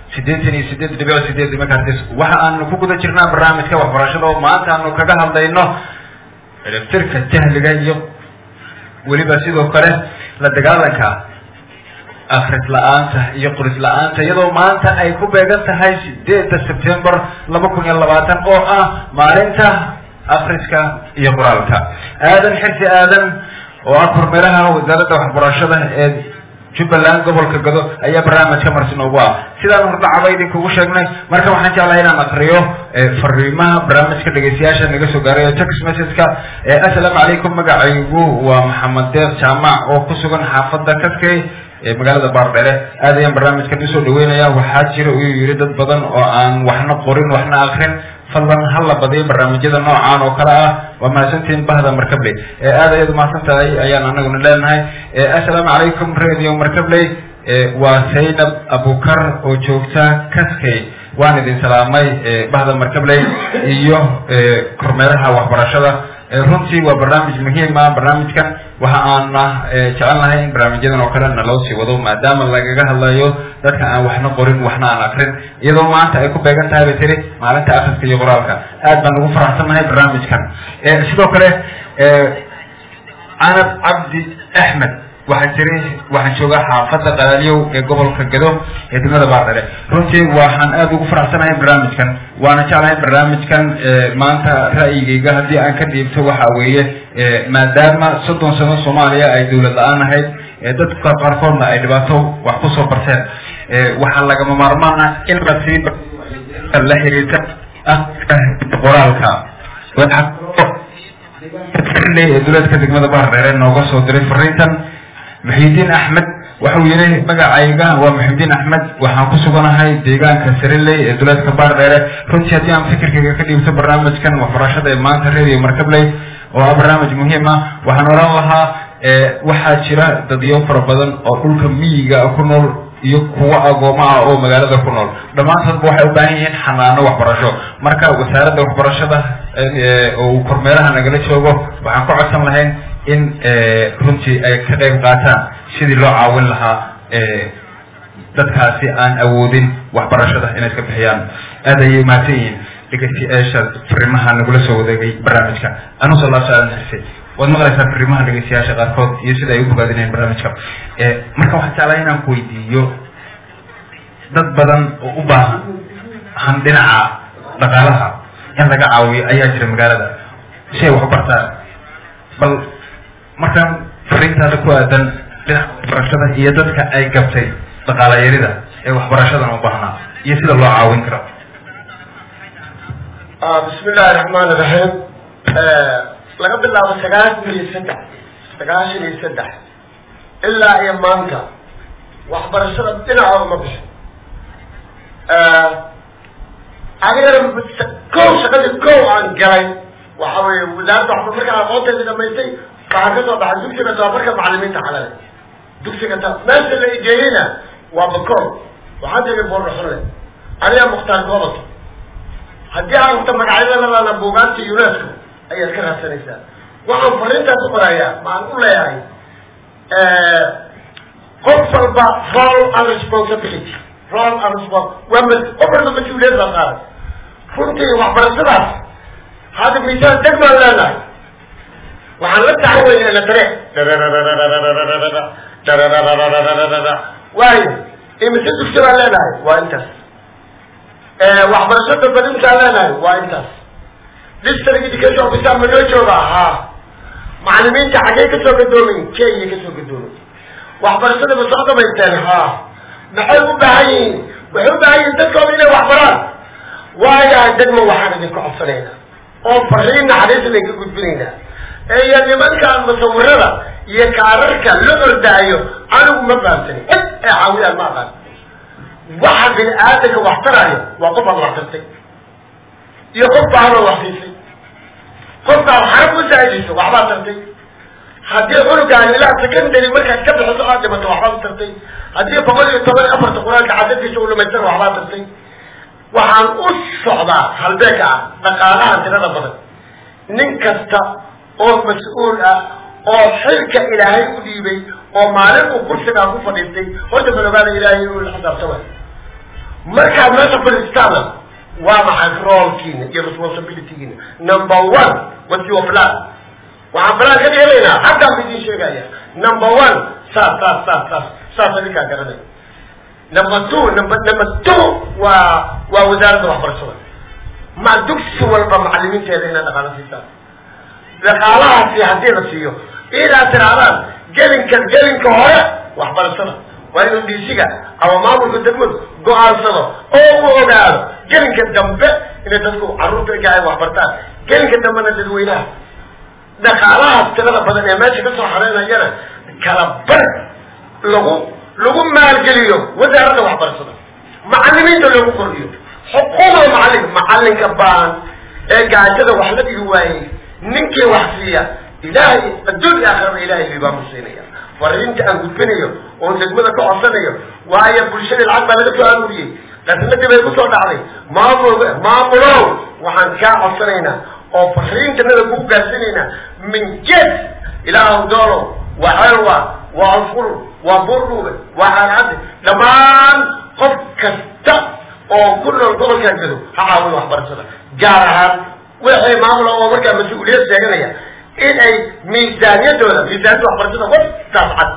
88.8 megahertz waxa aanu ku guda jirnaa barnaamijka waxbarashada oo maanta aanu kaga hadlayno ciribtirka jahliga iyo weliba sidoo kale la dagaalanka akhris la-aanta iyo qoris la-aanta iyadoo maanta ay ku beegan tahay 8 September 2020 oo ah maalinta akhriska iyo qoraalka. aadan xirsi aadan oo ah kormeeraha wasaaradda waxbarashada ee Jubbaland gobolka Gado ayaa barnaamijka marsin ugu ah sidaan hordhacaba idinkugu sheegnay marka waxaan jeclahay inaan aqriyo fariimaha barnaamijka dhageystayaasha naga soo gaaray text message-ka assalaamu calaykum magacaygu waa Maxamed Deeq Jaamac oo ku sugan xaafadda Kaskay ee magaalada Baardheere aad ayaan barnaamijkan usoo dhaweynayaa waxaa jira uu yiri dad badan oo aan waxna qorin waxna aqrin fadlan hal badiyo barnaamijyada noocaan oo kala ah waa mahadsantiin bahda Markabley aad ayaad mahadsantahay ayaan anaguna leenahay assalaamu calaykum radio Markabley waa Saynab Abukar oo joogta Kaskay waan idin salaamay bahda Markabley iyo kormeeraha waxbarashada runtii waa barnaamij muhiim ah barnaamijkan waxa aan jecelnahay in barnaamijyadan oo kale naloo sii wado maadaama lagaga hadlayo dadka aan waxna qorin waxna aan aqrin iyadoo maanta ay ku beegan tahay batiri maalinta akhriska iyo qoraalka aad baan ugu faraxsanahay barnaamijkan sidoo kale Anab Abdi Ahmed waxaan joogaa xaafadda Qalaaliyow ee gobolka Gado ee degmada Baardheere runtii waxaan aad ugu faraxsanahay barnaamijkan waana jeclahay barnaamijkan maanta ra'yigayga haddii aan ka dhiibto waxa weeye maadaama 30 sano Soomaaliya ay dawlad la-aan ahayd dadka qaarkoodna ay dhibaato wax ku soo barteen waxaa lagama maarmaan ah in la sii la xiriirta qoraalka dowladka degmada Baardheere nooga soo diray fariintan Muhiddin Ahmed wuxuu yiri magacayga waa Muhiddin Ahmed waxaan ku suganahay deegaanka Sirley ee dowladka Baardheere runtii haddii aan fikirkayga ka dhiibto barnaamijkan waxbarashada ee maanta radio Markabley oo barnaamij muhiim ah waxaan oran lahaa waxaa jira dadyo fara badan oo dhulka miyiga ku nool iyo kuwa agooma ah oo magaalada ku nool dhamaantood waxay u baahan yihiin xanaano waxbarasho marka wasaaradda waxbarashada oo kormeeraha nagala joogo waxaan ku codsan lahayn in runtii ay ka qayb qaataan sidii loo caawin lahaa dadkaasi aan awoodin waxbarashada inay iska bixiyaan aad ayay mahadsan yihiin dhegeystayaasha fariimaha nagula soo wadaagay barnaamijka anu sallallahu alayhi wasallam waad maqlaysaa fariimaha dhegeystayaasha qaarkood iyo sida ay u bogaadinayaan barnaamijka marka waxaan jeclahay inaan ku weydiiyo dad badan oo u baahan han dhinaca dhaqaalaha in laga caawiyo ayaa jira magaalada si ay wax u bartaan bal markaan fariintaada ku aadan dhinaca waxbarashada iyo dadka ay gabtay dhaqaala yarida ee waxbarashadan u baahnaa iyo sida loo caawin karo bismillahi raxmaani raxiim laga bilaabo 93 ilaa iyo maanta waxbarashada dhinaca uma bixin anigana shaqadii aan galay waxa weeye wasaaradda waxba markaa aqoonteeda dhamaystay waxaan ka soo baxay dugsiga tababarka macallimiinta xalale dugsiga meesha la igeeyeyna waa bakoor waxaan tegay boorraxunle aniga mukhtaar goobata haddii aan ta magacyadalana buugaanta UNESCO ayaad ka raadsanaysaa waxaan fariintaas u qorayaa maan u leeyahay qof walba role and responsibility qof walba mas-uuliyad baa qaaday runtii waxbarashadaas hadda miisaan deg baan leenahay waxaan la tacaweynayna waayo imise dugsi baan leenahay waa intaas waxbarashada badintaan leenahay waa intaas district education officer ma noo joogaa haa macallimiinta xaggee kasoo gadoomayn kenya kasoo gadoomay waxbarashada ma soo dhamaysteen haa maxay u baahan yihiin waxay u baahan yihiin dadkooda inay waxbaraan waayahay degma waxaan idinku codsanaynaa oo fariin naxariis idinka gudbinaynaa iyo nimankaan musawirada iyo kaararka la ordaayo anigu ma fahamsanin cid ee caawiyaan ma aqaan waxa bini aadamka wax taraayo waa qof aad wax tartay iyo qof baahana wax siisay qofkaad xarab u saa'idayso waxbaad tartay haddii cunugaan ilaa secondary markaad ka bixiso aad dhimato waxbaad tartay haddii 114 quraanka cadadiisa u dhamaysan waxbaad tartay waxaan u socdaa halbeeg ah dhaqaalaha tirada badan nin kasta oo mas-uul ah oo xilka ilaahay u dhiibay oo maalin uu kursigaa ku fadhiistay horta balogaada ilaahay inuu la xisaabtama markaad meesha fadhiistaana waa maxay roolkiina iyo responsibilitygiina number one what's your plan waxaan plan ka dhiganaynaa haddaan bidin sheegaya number one saas adinkaa garanay number two waa wasaaradda waxbarashada ma dugsi walba macalimiinteeda inaad dhaqaalo siisaan dhaqaalahaasi haddii la siiyo inaad tirahdaan gelinka hore waxbarashada waa inuu dhiisiga ama maamulka degmadu go-aansado oo u ogaado gelinka dambe inay dadku carruurta ay waxbartaan gelinka dambena dadweynaha dhaqaalahaas tirada badan ee meesha kasoo xareynayana kala bar lagu maalgeliyo wasaaradda waxbarashada macalimiinta loogu kordhiyo xuquuqda macalinka baan ee gaajada wax la dhigi waayey ninkii wax siiya ilaahay adduun iyo aakhirada ilaahay baa musiinaya fariinta aan gudbinayo oo degmada ka codsanayo waayo bulshada lacag baa laga soo aruuriyey qasnadii bay kusoo dhacday maamulow waxaan kaa codsanaynaa oo fariintanada kugu gaarsiinaynaa min jes ilaahu doolo waa xelwa waa alfur waa burdhuube waa xaalcadde dhammaan qof kasta oo ku nool gobolkaa gado ha caawiyo waxbarashada gaar ahaan wixii maamula oo markaa mas-uuliyad sheeganaya in ay miisaaniyadda waxbarashada wastaas cad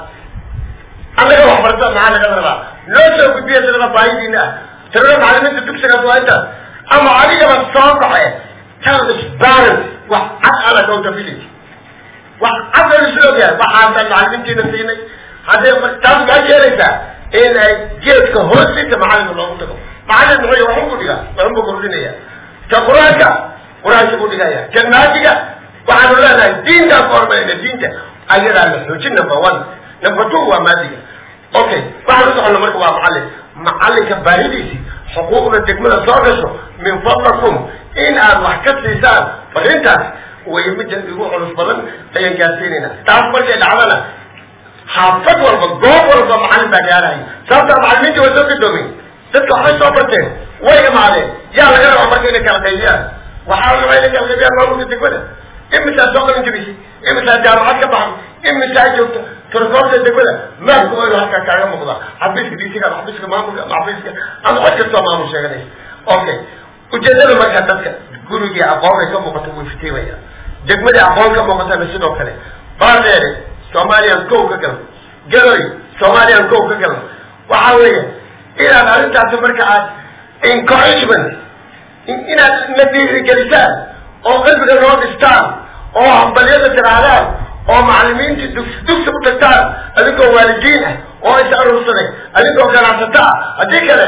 annaga waxbarashada maxaa laga rabaa loo soo gudbiya tirada baahidiina ah tirada macalimiinta dugsigaas waa intaas ama adigaba soo kaxe transparent wax cad aan accountability wax cad aan isla ogyahay waxaasaan macalimiintiina siinay haddee taas maxay keenaysaa in ay geedka hoostiisa macalinka loogu tago macalin muxuu waxunku dhigaa waxunku kordhinaya ka qur-aanka ku dhigaya janaajiga waxaanu leenahay diintaan ku hormarayna diinta ayadaa la xoojin number one number two waa maadiga okay waxaan u socono marka waa macalinka baahidiisii xuquuqda degmada soo gasho min fadlakum in aad wax ka siisaan fariintaas way midda igu culus badan ayaan gaarsiinaynaa taas markay dhacdana xaafad walba goob walba macalin baa gaaraya sababtaa macalimiinta way soo gadoomeen dadka waxbay soo barteen way imaadeen yaa laga rabaa marka inay kala qaybiyaan waxaa la rabaa inay kala qaybiyaan maamulka degmada imisaa soo qalin jabisay imisaa jaamacad ka baxay imisaa joogta tirakoobta degmada maalku waynu halkaa kaaga muuqdaa xafiiska diisiga ama xafiiska maamulka ama xafiiska ama cod kastoo maamul sheeganaysa okay ujeedada markaa dadka gurigii aqoon ay ka muuqato wuu iftiimaya degmadii aqoon ka muuqatana sidoo kale baardheere soomaaliyaan kow ka galan garoy soomaaliyaan kow ka galan waxaa weeye inaad arrintaasi marka aad encouragement inaad na dhiirigelisaan oo qalbiga loo dhistaan oo hambalyada tirahdaan oo macalimiintii dugsi u tagtaan adigoo waalidiin ah oo is aruursaday adigoo ganacsato ah haddii kale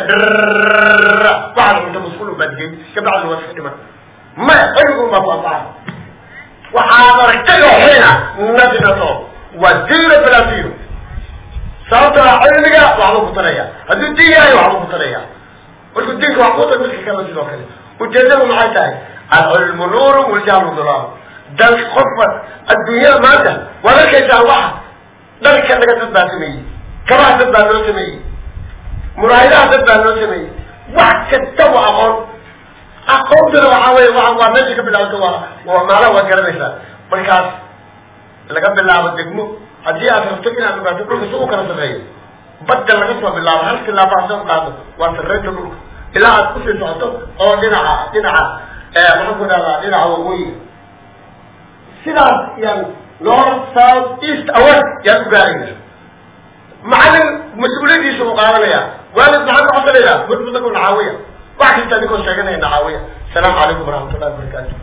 waxaad cunta masquul baad geyn kabacdi waa iska dhiman maya cilmigu ma faafaa waxaad aragtay oo xina nadinato waa zero bila zero sababta cilmiga waxbuu ku taraya hadduu diin yahay waxbuu ku taraya markuu diinka wax ku tar midka kale sidoo kale ujeedadu maxay tahay alcilmu nuuru waljahlu dulaam dal qofba adduunyada maanta waad arkaysaa waxa dharka laga dad baa sameeyey kabaha dad baa loo sameeyey muraahidaha dad baa loo sameeyey wax kasta waa aqoontuna waxaa weye waa meesha ka bilaabto waa maalaha waad garanaysaa markaas laga bilaabo degmo haddii aad rabto inaad ogaato dhulka si u kala sarreeyo badda laga soo bilaabo hal tilaaba haddaad qaado waa sarreynta dhulka ilaa aad kusii socoto oo dhinaca waxaan ku dhahdaa dhinaca waqooyi sidaas yaan north south east award yaan u gaarayna macalin mas-uuliyadiisa uu qaadanaya waalid maxaa ka codsanaya mudmadaku nacaawiya wax kasta ninkoo sheeganaya nacaawiya asalaamu calaykum waraxmatullahi wabarakaatu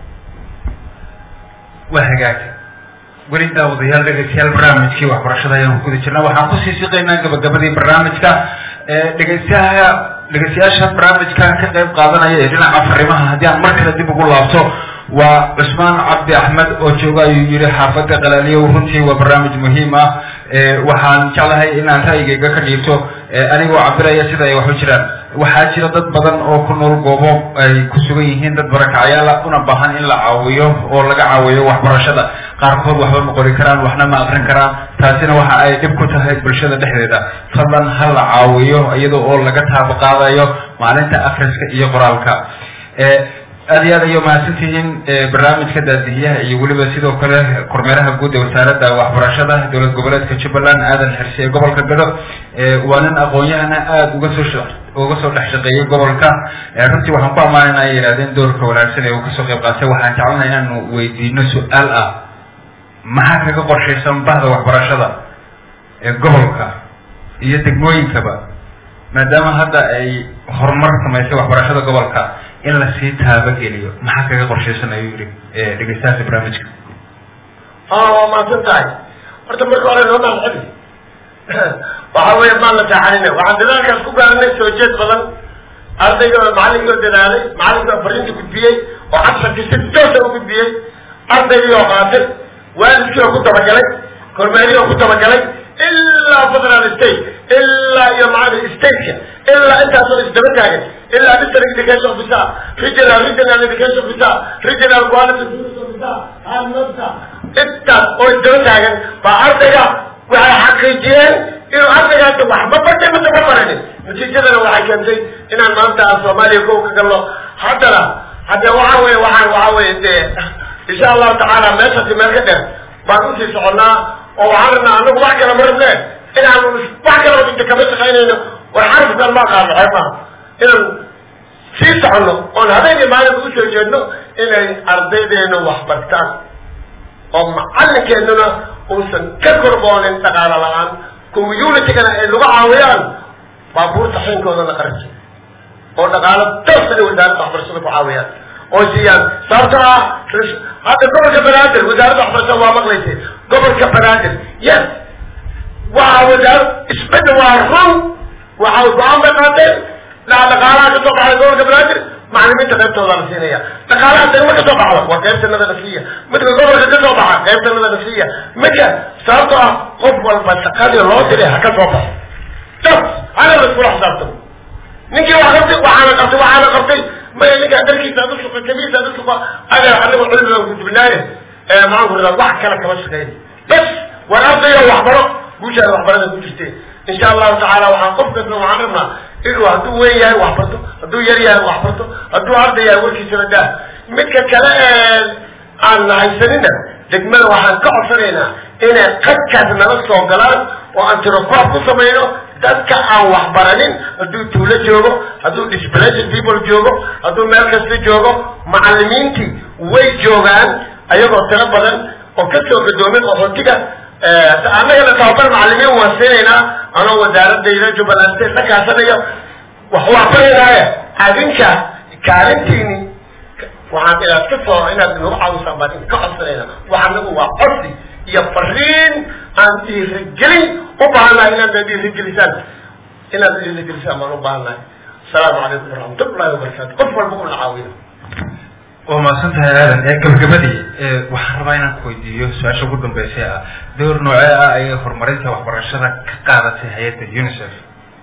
waa hagaag weli daawadayaal dhegeystayaal barnaamijkii waxbarashada ayaan ku guda jirnaa waxaan kusii siqaynaa gabagabadii barnaamijka dhegeystayaasha barnaamijkan ka qayb qaadanaya ee dhinaca fariimaha haddii aan mar kale dib ugu laabto waa cusmaan cabdi axmed oo jooga ayuu yihi xaafadda qalaaliyow runtii waa barnaamij muhiim ah waxaan jeclahay inaan ra'yigayga ka dhiibto anigoo cabiraya sida ay wax u jiraan waxaa jira dad badan oo ku nool goobo ay ku sugan yihiin dad barakacyaala una baahan in la caawiyo oo laga caawiyo waxbarashada qaarkood waxba ma qori karaan waxna ma akrin karaan taasina waxa ay dhib ku tahay bulshada dhexdeeda fadlan ha la caawiyo iyada oo laga taabo qaadayo maalinta akriska iyo qoraalka aad iyo aad ayay mahadsantihiin barnaamijka daadihiyaha iyo weliba sidoo kale kormeeraha guud ee wasaaradda waxbarashada dowlad goboleedka Jubbaland aadan xirsi ee gobolka Gado waa nin aqoon-yahana aad uga soo dhex shaqeeyay gobolka runtii waxaan ku ammaanaynaa ay yiraahdeen doorka wanaagsan ee uu kasoo qayb qaatay waxaan jeclanahay inaanu weydiino su-aal ah maxaa kaga qorshaysan bahda waxbarashada ee gobolka iyo degmooyinkaba maadaama hadda ay horumar samaysay waxbarashada gobolka in la sii taabageliyo maxaa kaga qorshaysan ayuu yiri dhegeystayaasha barnaamijka waa mahadsan tahay horta marka hore noo mahadceli waxa weeye maan la taaxanina waxaan dadaalkaas ku gaarnay soo jeed badan ardayga macallinkii oo dadaalay macallinkii oo fariinta gudbiyey oo casharkii si toosa u gudbiyey ardaygii oo qaatay waalidkii oo ku dabagalay kormeerihii oo ku dabagalay ilaa federal state ilaa iyo macalin stateka ilaa intaasoo isdaba taagan ilaa district education officer regional education officer regional quality officer hadnota intaas oo isdaba taagan baa ardayga waxay xaqiijiyeen inuu ardaygaasi wax ma bartay mase ma baranin natiijadana waxay keentay inaan maanta Soomaaliya kow ka galno haddana waxa weeye dee insha allahu tacaala meeshaasi meel ka dheer baan usii soconnaa oo waxaan rabnaa anagu wax kala marabne inaan wax kalaba inta kama shaqaynayno war xarafkan ma qaadno ceeb maaha inaan sii soconno oon habeenkii maalinka usoo jeedno inay ardaydeenu wax bartaan oo macallinkeennuna uusan ka korboonin dhaqaalo la-aan communitygana ay lagu caawiyaan baabuurta xiinkooda la qarji oo dhaqaalo toosa ay wasaaradda waxbarashada ku caawiyaan oo siiyaan sababtoo ah hadda gobolka banaadir wasaaradda waxbarashada waa maqlaysay gobolka banaadir yes waa wasaarad isbedel waa run waxa go-aan bay qaateen dhaqaalaha ka soo baxay gobolka banaadir macallimiinta qaybtooda la siinaya dhaqaalaha degmo ka soo baxda waa qaybtanada nafsiya midka gobolka ka soo baxa qaybtanada nafsiya midka sababtoo ah qof walba shaqadii loo diray ha ka soo baxo tas hana la iskula xisaabtamo ninkii waxaana qabtay maya ninkaa darkiisa ad usuqa kabiisa ad usuqa adeer anigu cilmiga kutubnaaye maxaan ku radaa wax kale kama shaqeyna bas war ardayga waxbaro guushaada waxbarada ku jirtee insha allahu tacaala waxaan qof kasta waxaan rabnaa inuu hadduu weyn yahay wax barto hadduu yar yahay wax barto hadduu arday yahay warkiisana daa midka kale aan haysanina degmada waxaan ka codsanaynaa inay qadkaas nala soo galaan oo aan tirokoab ku samayno dadka aan waxbaranin hadduu tuulo joogo hadduu displaced people joogo hadduu meel kasta joogo macallimiintii way joogaan ayagoo tiro badan oo kasoo gadoomin qaxootiga annagana tababar macallimiin waan siinaynaa anoo wasaaradayda Jubbaland state la kaasanayo waxbaranaaya adinka kaalintiini waxaan inaad nagu caawisaan baan ka codsanayna waxaanagu waa codsi iyo fariin aan dhiirigelin u baahannahay inaad dhiirigelisaan baan u baahannahay asalaamu calaykum waraxmatullahi wabarakaatu qof walba una caawiyo waa mahadsan tahay aadan gabagabadii waxaan rabaa inaan ku weydiiyo su-aasha ugu dambeysay ah door noocee ah ayay horumarinta waxbarashada ka qaadatay hay-adda UNICEF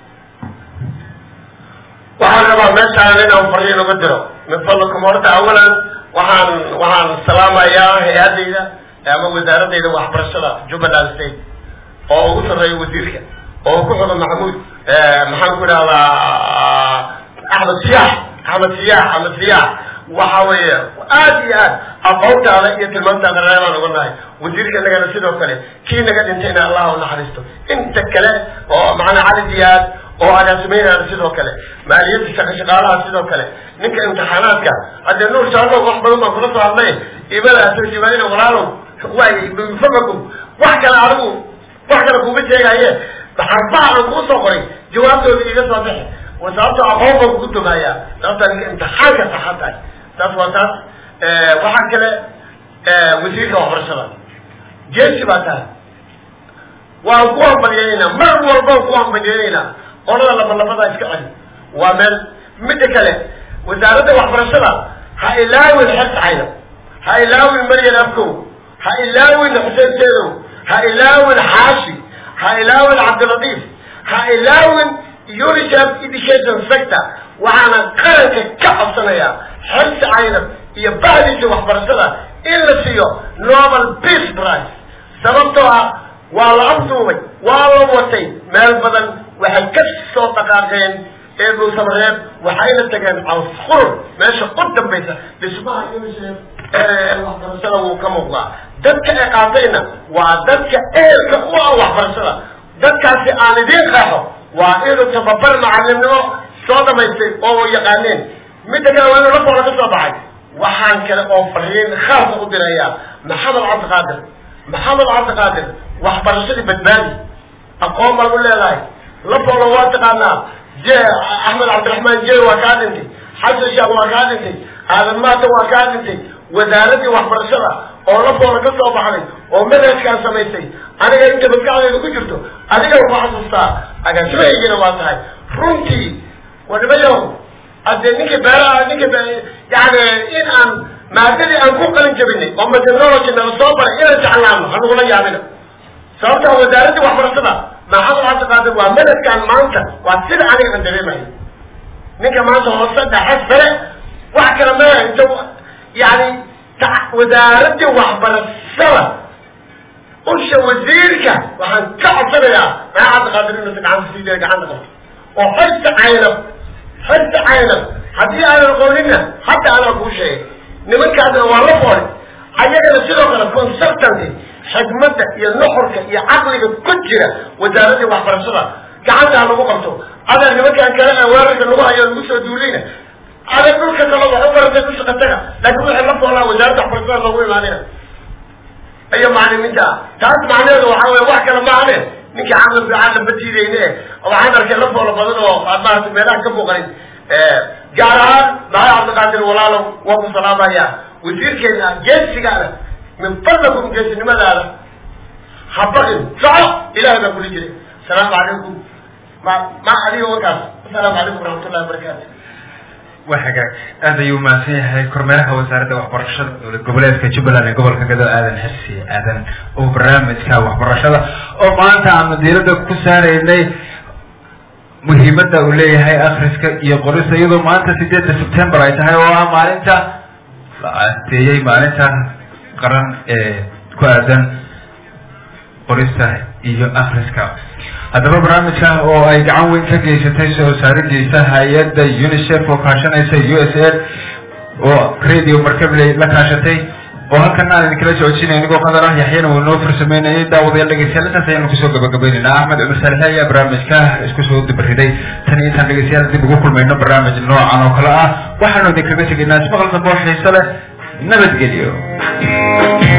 waxaan rabaa meeshaan inaan fariin uga diro min fadlakum horta awalan waxaan salaamayaa hay-adayda ama wasaaradayda waxbarashada Jubbaland state oo ugu sarreeya wasiirka oo ku xudo maxamuud maxaan ku idhahdaa axmed siyaax waxa weeye aad iyo aad aqoontaada iyo tilmaantaada reebaan uga nahay wasiirka nagana sidoo kale kii naga dhintayna allah u naxariisto inta kale oo macnaa cali diyaad oo agaasimeynana sidoo kale maaliyadda shaqaalaha sidoo kale ninka imtixaanaadka haddee nuur shaalow wax badan baan kula soo hadlay imada asirjibaanina walaalow waay bifamakum wax kale kuma sheegaye xarfaha aan kuu soo qoray jawaabtooda iga soo bixi sababto aqoon baan kugu dumaaya sababtaa ninka imtixaanka saxan tahay taas waa taas waxaa kale wasiirka waxbarashada jeesi baa tahay waan ku hambalyeynayna mar walbaan ku hambalyeynayna qolada labalabada iska celi waa meel midda kale wasaaradda waxbarashada ha ilaawin xertacayna ha ilaawin maryan afkow ha ilaawin xuseen seedow ha ilaawin xaashi ha ilaawin cabdilatiif ha ilaawin UNICEF education sector waxaana qaranka ka codsanayaa xerta caynab iyo bahdiisa waxbarashada in la siiyo Nobel Peace Prize sababtoo ah waa la abduubay waa la watay meel badan waxay ka soo dhaqaaqeen إيه سمرين وحين تجن على الصخور ماشي قدام بيته بسمها يونسيف وحبرسلة وكمغلا دتك إقاطينا ودتك إيه كقوة وحبرسلة دتك في آندين خاحو وإيه تفبر معلمنا صوت ما يصير أو يقانين متى كانوا أنا رفعوا على قصة بعد وحان كان أوفرين خاصة قدرية محمد عبد القادر وحبرسلة بدبالي أقوم بقول له لفوا لوات قانا جاء أحمد عبد الرحمن جاء وكان أنت حسن الشيخ وكان أنت هذا مات وكان أنت وزارتي وحبرسلة أو لفوا لقصة بعدين ومن كان سميتي أنا أنت بتقال اللي كجرته أنا جاي واحد الصار أنا شو يجي نواتها فرنتي ونبيهم أدنيك برا أدنيك يعني إن أن ما أدري أن كوكلين جبني أما تنورك إن الصوبر إلى تعلم هنقول يا عمنا صارت وزارتي وحبرسلة ما حصل عبد القادر وملك كان مانتا وتصير عليه من دريمه نيكا مانتا وصلت حس فرق وحكرا ما انت يعني وزارتي وحبرسلة قلش وزيرك وحن كعصر يا ما عبد القادر انه تقعد في سيديك عندكم وحس عينك حتى انا اقول لنا حتى انا اقول شيء نمك هذا والله حاجة نسيره كلا كونسبتنتي حكمتك يا نحرك يا عقلك كجرة وزارتي وحبرسلة كعندها على مقامته هذا اللي ممكن كلام وارد اللغة هي المسوى الدولية هذا كل كتلوه عبرت كل شقتها لكن وحي لفظه الله وزارة وحبرسلة الله معناه أي معنى من ده تعرف معناه وحاول وحكى لما عليه نيجي عامل بعالم بتيرينه أو عندك لفظه ولا بدله وعندها تملاك كم وغير جاران ما يعرف قادر ولا له وابو سلامة يا وزير كذا جيش قال من فضلكم جيش لماذا هذا حبقين صعب إلى هذا كل شيء السلام عليكم ما عليه وكذا السلام عليكم ورحمة الله وبركاته وحقك هذا يوم فيه كرمالها وزارة وحبرشة والقبلات كجبلان قبل كذا آذن حسي آذن وبرامج كوحبرشة وما أنت عم ديرتك كسر إليه muhiimadda uu leeyahay akhriska iyo qorista iyadoo maanta 8 September ay tahay oo maalinta la aasteeyay maalinta qaran ee ku aadan qorista iyo akhriska haddaba barnaamijka oo ay gacan weyn ka geysatay soo saaridiisa hay'adda UNICEF oo kaashanaysa USAID oo radio markabley la kaashatay oo halkan aan kala joojinay anigoo qadar ah yaxyana uu noo farsameynayay daawadayaal dhageystayaal intaas ayaan ku soo gabagabeynaa Ahmed Umar Salih ayaa barnaamijka isku soo dibariday tan intaan dhageystayaal dib ugu kulmayno barnaamij noocan oo kale ah waxaanu idinkaga tegaynaa ismaqal dambe oo xiiso leh nabadgelyo